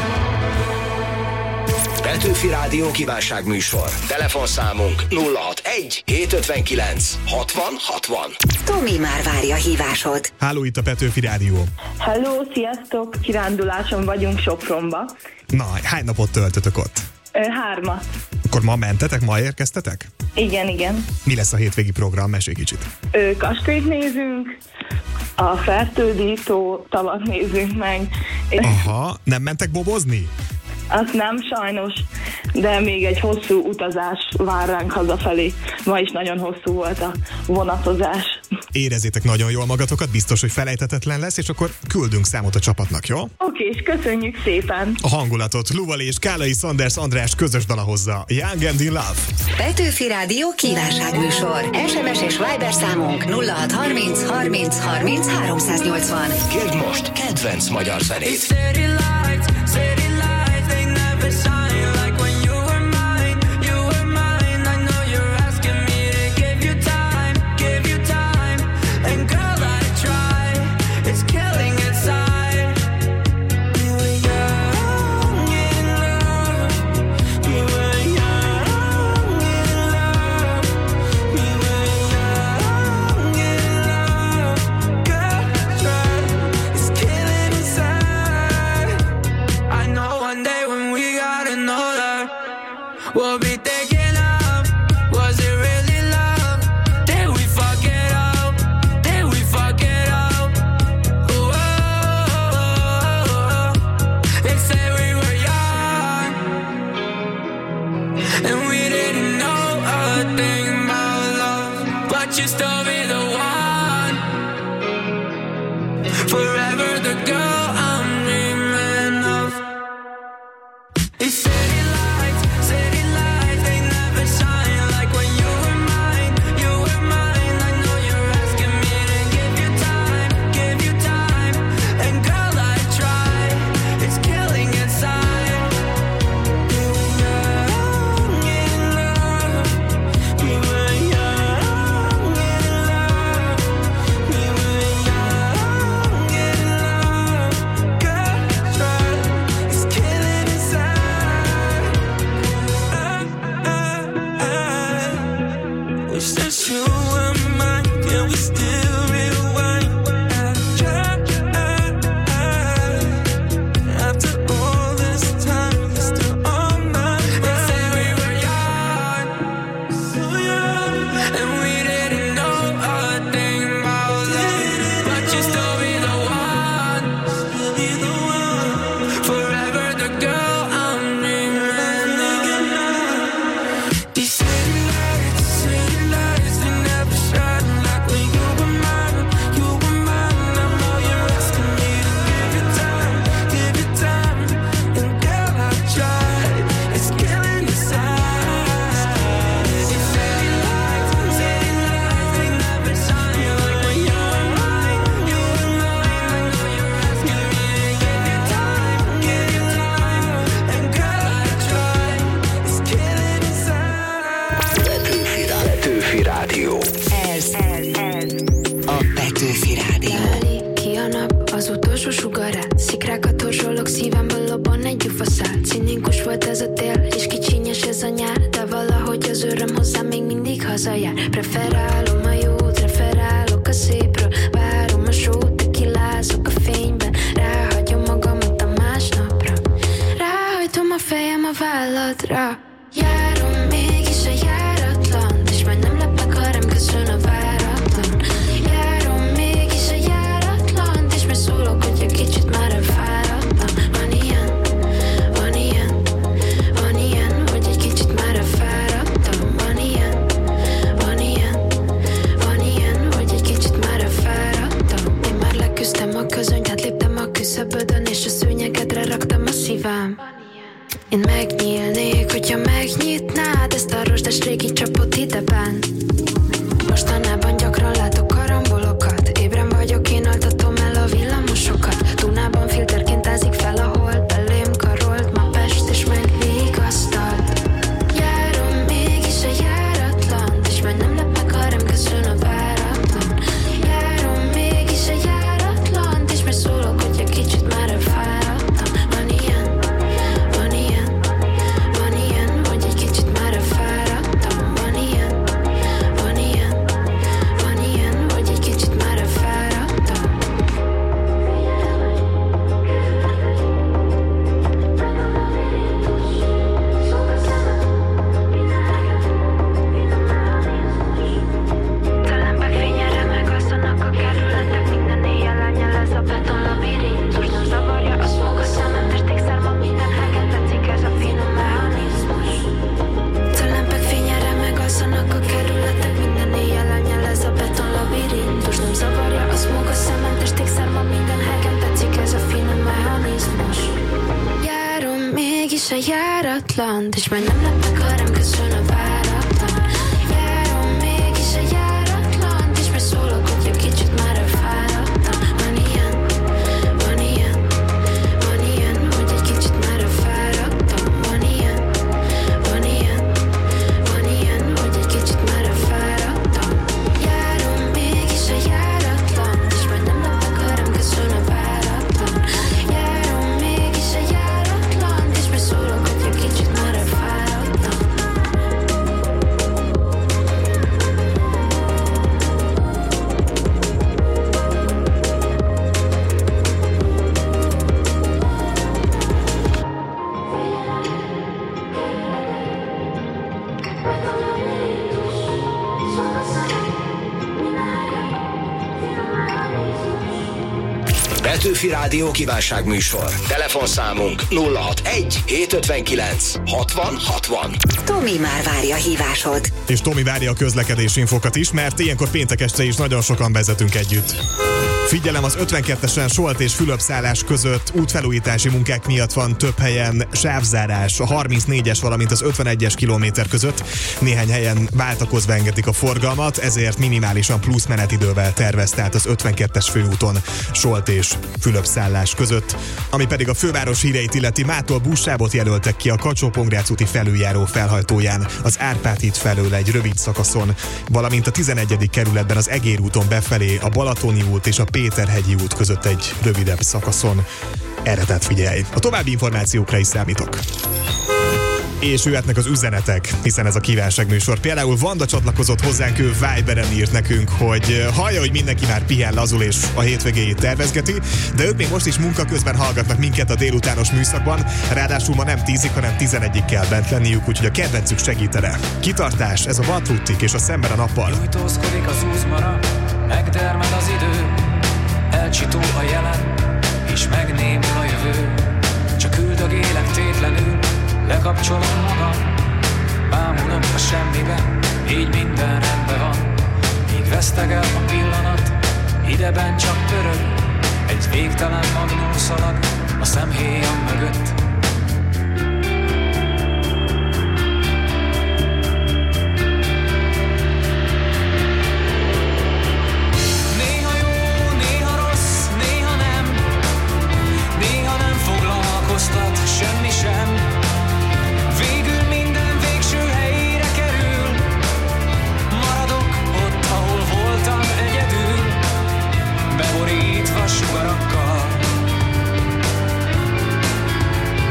Petőfi Rádió kívánságműsor. Telefonszámunk 06 061-759-60-60. Tomi már várja hívásod. Háló, itt a Petőfi Rádió. Hello, sziasztok! Kiránduláson vagyunk Sopronba. Na, hány napot töltötök ott? 3. Akkor ma mentetek, ma érkeztetek? Igen. Mi lesz a hétvégi program? Mesélj kicsit. Kastélyt nézünk, a fertődító tavat nézünk meg. Aha, nem mentek bobozni? Azt nem sajnos, de még egy hosszú utazás vár ránk hazafelé. Ma is nagyon hosszú volt a vonatozás. Érezzétek nagyon jól magatokat, biztos, hogy felejthetetlen lesz, és akkor küldünk számot a csapatnak, jó? Oké, és köszönjük szépen! A hangulatot Luvali és Kálai Sanders András közös dala hozza. Young and in Love. Petőfi Rádió kívánságműsor. SMS és Viber számunk 0630 30 30 380. Kérd most kedvenc magyar zenét. We'll be thinking of, was it really love? Did we fuck it up? Did we fuck it up? Ooh, they say we were young and we didn't know a thing about love, but you still be the one, forever the girl I'm dreaming of. They say preferálom a jót, referálok a szépről, várom a sót, tekilázok a fényben, ráhagyom magamat a másnapra, ráhajtom a fejem a válladra, járom mégis a járatlan, és majd nem lepek, ha rám köszön a váratlan, járom mégis a járatlan, és majd szólok, hogy egy kicsit már elfáradtam, van ilyen, hogy egy kicsit már elfáradtam, van ilyen, hogy egy kicsit már elfáradtam. Én már leküzdtem a közönyt, átléptem a küszöbödön, és a szőnyegedre raktam a szívem. Én megnyílnék, hogyha megnyitnád ezt a rozsdás régi csapot ideben. Mostanában gyakran látok karambolokat, ébren vagyok, én altatom el a villamosokat. Dunában filterként ázik fel a hold, belém karolt ma Pest és megvigasztalt. Járom mégis a járatlan, és majd nem lep meg, ha rám köszön a váratlan. Járom mégis a járatlan, és majd szólok, hogy egy kicsit már elfáradtam. Van ilyen, hogy egy kicsit már elfáradtam. Van ilyen, Zajlanak a kerületek, minden éjjel elnyelez a beton labirintus. Nem zavarja a smog a szemem, testékszer ma minden helyen. Tetszik ez a finom mechanizmus. Járom mégis a járatlan, és majd nem lepek, ha rám köszön a váratlan. Járom mégis a járatlan, és majd szólok, hogy egy kicsit már elfáradtam. Van ilyen, hogy egy kicsit már elfáradtam. Van ilyen, hogy egy kicsit már elfáradtam. Járom mégis a járatlan, és majd nem lepek, ha rám köszön a váratlan. Járom mégis a járatlan, és majd szólok, hogy egy kicsit már elfáradtam. Petőfi Rádió kívánságműsor. Telefonszámunk 061 759 60 60. Tomi már várja a hívásod. És Tomi várja a közlekedési infokat is, mert ilyenkor péntek este is nagyon sokan vezetünk együtt. Figyelem, az 52-esen Solt és Fülöp-szállás között útfelújítási munkák miatt van több helyen sávzárás. A 34-es, valamint az 51-es kilométer között néhány helyen váltakozva engedik a forgalmat, ezért minimálisan plusz menetidővel tervez, tehát az 52-es főúton Solt és Fülöp-szállás között. Ami pedig a főváros híreit illeti, mától buszsávot jelöltek ki a Kacsó-Pongrác úti felüljáró felhajtóján, az Árpád híd felől egy rövid szakaszon, valamint a 11. kerületben az Egér úton befelé a Balatoni út és a Péterhegyi út között egy rövidebb szakaszon. Erre tehát figyelj! A további információkra is számítok. És jöhetnek az üzenetek, hiszen ez a kívánságműsor. Például Vanda csatlakozott hozzánk, ő Viberen írt nekünk, hogy hallja, hogy mindenki már pihen, lazul és a hétvégéjét tervezgeti, de ők még most is munka közben hallgatnak minket a délutános műszakban, ráadásul ma nem 10-ig, hanem 11-ig kell bent lenniük, úgyhogy a kedvencük segítene. Kitartás, ez a Vatruttik és a Szemben a nappal. Nyújtózkodik az úzmara, megdermed az idő, elcsitul a jelen, és megnémul a jövő. Csak üldögélek tétlenül, lekapcsolom magam, bámulom a semmibe, így minden rendben van. Míg vesztegel a pillanat, ideben csak pörög, egy végtelen magnum szalag a szemhéjam mögött. Néha jó, néha rossz, néha nem foglalkoztat semmi sem. Végül minden végső helyére kerül, maradok ott, ahol voltam egyedül, beborítva sugarakkal.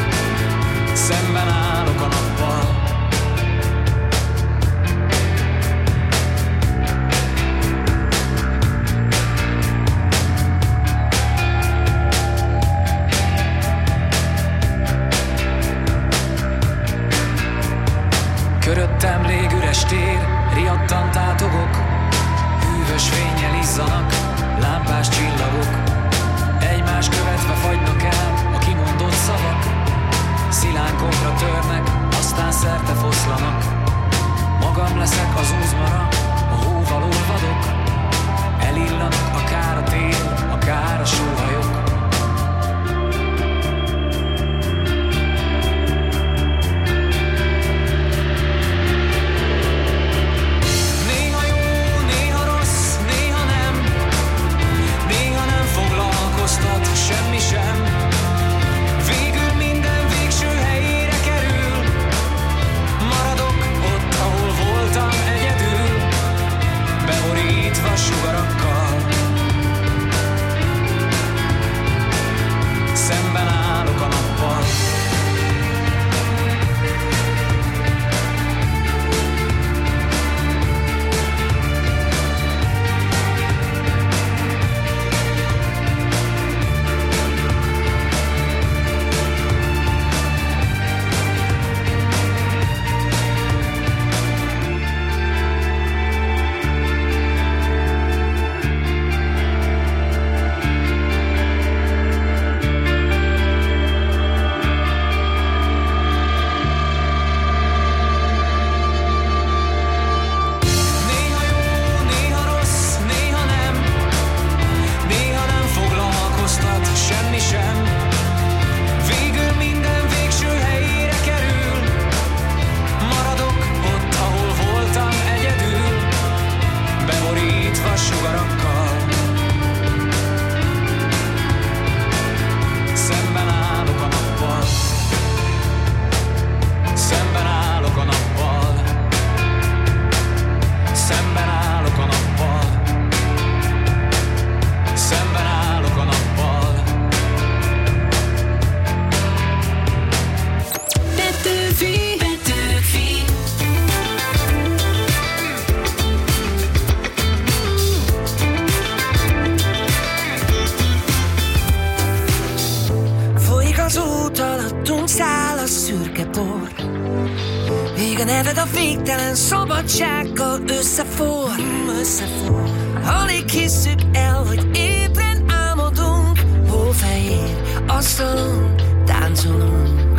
a végtelen szabadsággal összeforr. Alig hisszük el, hogy ébren álmodunk, hófehér asztalon táncolunk.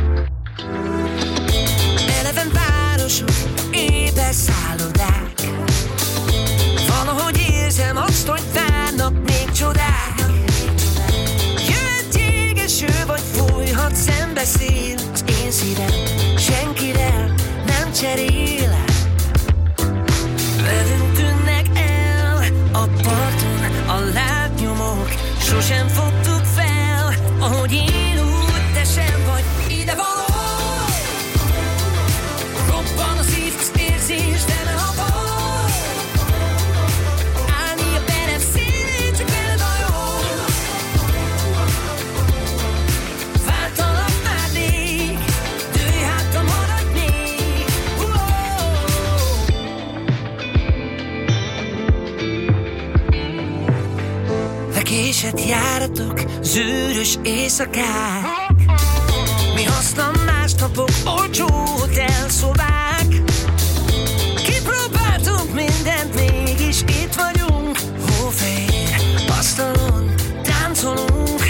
Eleven városok, éber szállodák, valahogy érzem azt, hogy várnak még csodák. Jöhet jégeső, vagy fújhat szembeszél, az én szívem senkire nem cserél. Velünk tűnnek el a parton a lábnyomok, sosem fogtuk fel, ahogy én úgy, te sem vagy ide való. Robban a szív, az érzés, de ne a baj. Állni a perem szélén, csak veled a jó. Váltalak már rég, dőj hátra, maradj még. Lekésett járatok, zűrös éjszakák, mi hasznan másnapok, olcsó hotelszobák. Kipróbáltunk mindent, mégis itt vagyunk, hófehér asztalon táncolunk.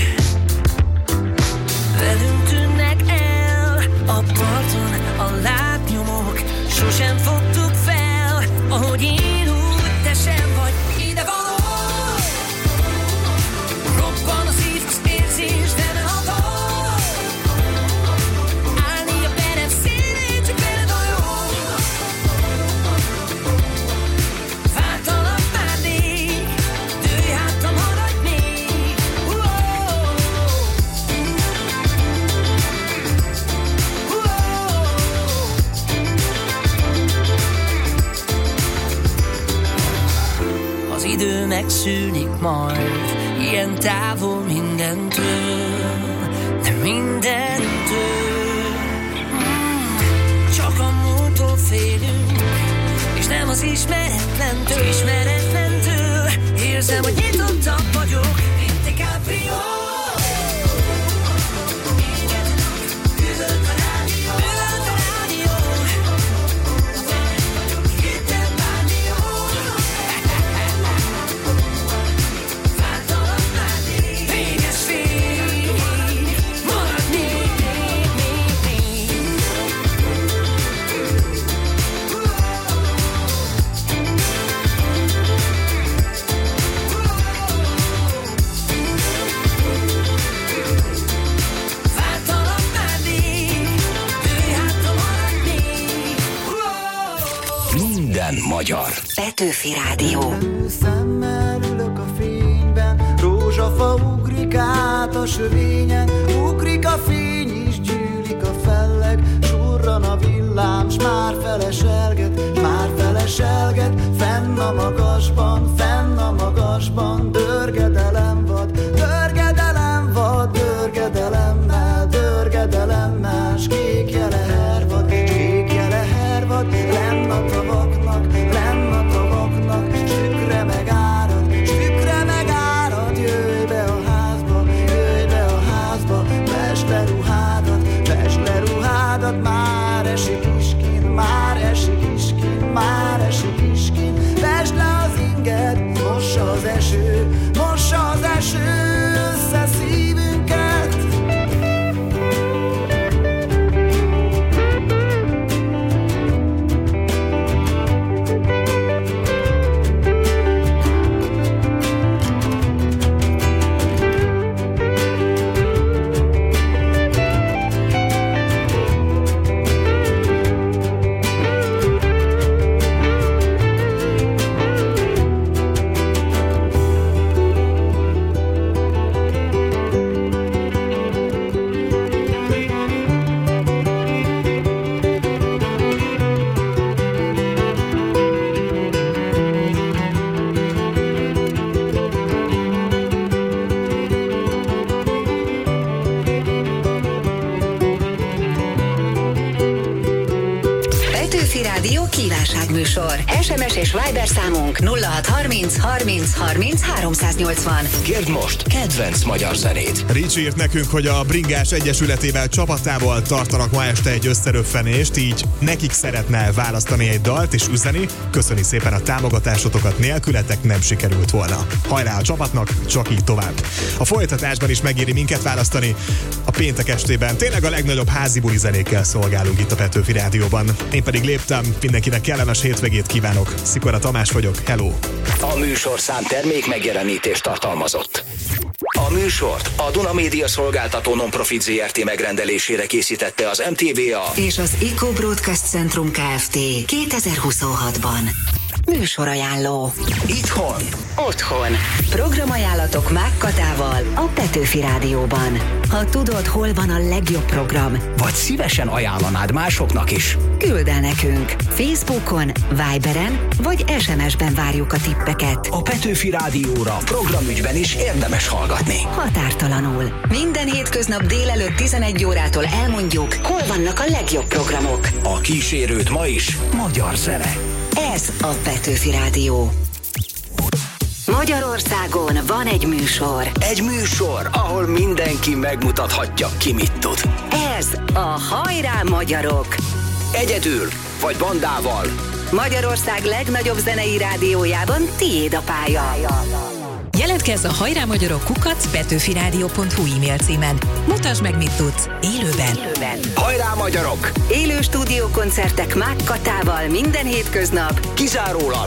Velünk tűnnek el a parton a lábnyomok, sosem fogtuk fel, ahogy én úgy, te sem vagy ide való. Robban a szív, az érzés, de ne a baj. Állni a perem szélén, csak veled a jó. Váltalak már rég, dőj hátra, maradj még. Az idő megszűnik majd, ilyen távol mindentől, de mindentől. Csak a múltól félünk, és nem az ismeretlentől. Érzem, hogy nyitottabb vagyok, mint DiCaprio. Üvölt a rádió, hittem bármi jó. Váltalak már rég, véges fény, marad még. Váltalak már rég, dőj hátra, marad még. Minden magyar. Petőfi Rádió. Szemmel ülök a fényben, rózsafa ugrik át a sövényen, ugrik a fény is, gyűlik a felleg, surran a villám, s már feleselget, fenn a magasban, dörgedelem vad, dörgedelemmel, s kék jele hervad, lenn a tavaknak, stükre megárad, jöjj be a házba, vesd le ruhádat, már esik iskin, vesd le az inget, Rádió kívánságműsor. SMS és Viber számunk 0630 30 30 380. Kérd most kedvenc magyar zenét. Ricsi írt nekünk, hogy a Bringás Egyesületével csapatával tartanak ma este egy összeröffenést, így nekik szeretne választani egy dalt és üzeni. Köszöni szépen a támogatásotokat, nélkületek nem sikerült volna. Hajrá a csapatnak, csak így tovább. A folytatásban is megéri minket választani. A péntek estében tényleg a legnagyobb házi buli zenékkel szolgálunk itt a Petőfi Rádióban. Én pedig léptem, mindenkinek kellemes hétvégét kívánok. Szikora Tamás vagyok, hello! A műsorszám termék megjelenítést tartalmazott. A műsort a Duna Média Szolgáltató Non-Profit Zrt. Megrendelésére készítette az MTVA és az Eco Broadcast Centrum Kft. 2026-ban. Műsorajánló. Itthon. Otthon. Programajánlatok Mák Katával a Petőfi Rádióban. Ha tudod, hol van a legjobb program, Vagy szívesen ajánlanád másoknak is. küld el nekünk. Facebookon, Viberen vagy SMS-ben várjuk a tippeket. A Petőfi Rádióra programügyben is érdemes hallgatni. Határtalanul. Minden hétköznap délelőtt 11 órától elmondjuk, hol vannak a legjobb programok. A kísérőt ma is magyar zene. Ez a Petőfi Rádió. Magyarországon van egy műsor. Egy műsor, ahol mindenki megmutathatja, ki mit tud. Ez a Hajrá Magyarok. Egyedül vagy bandával. Magyarország legnagyobb zenei rádiójában tiéd a pálya. Jelentkezz a Hajrá Magyarok @petőfiradio.hu e-mail címen. Mutasd meg, mit tudsz élőben. Hajrá Magyarok! Élő stúdiókoncertek Mák Katával minden hétköznap. Kizárólag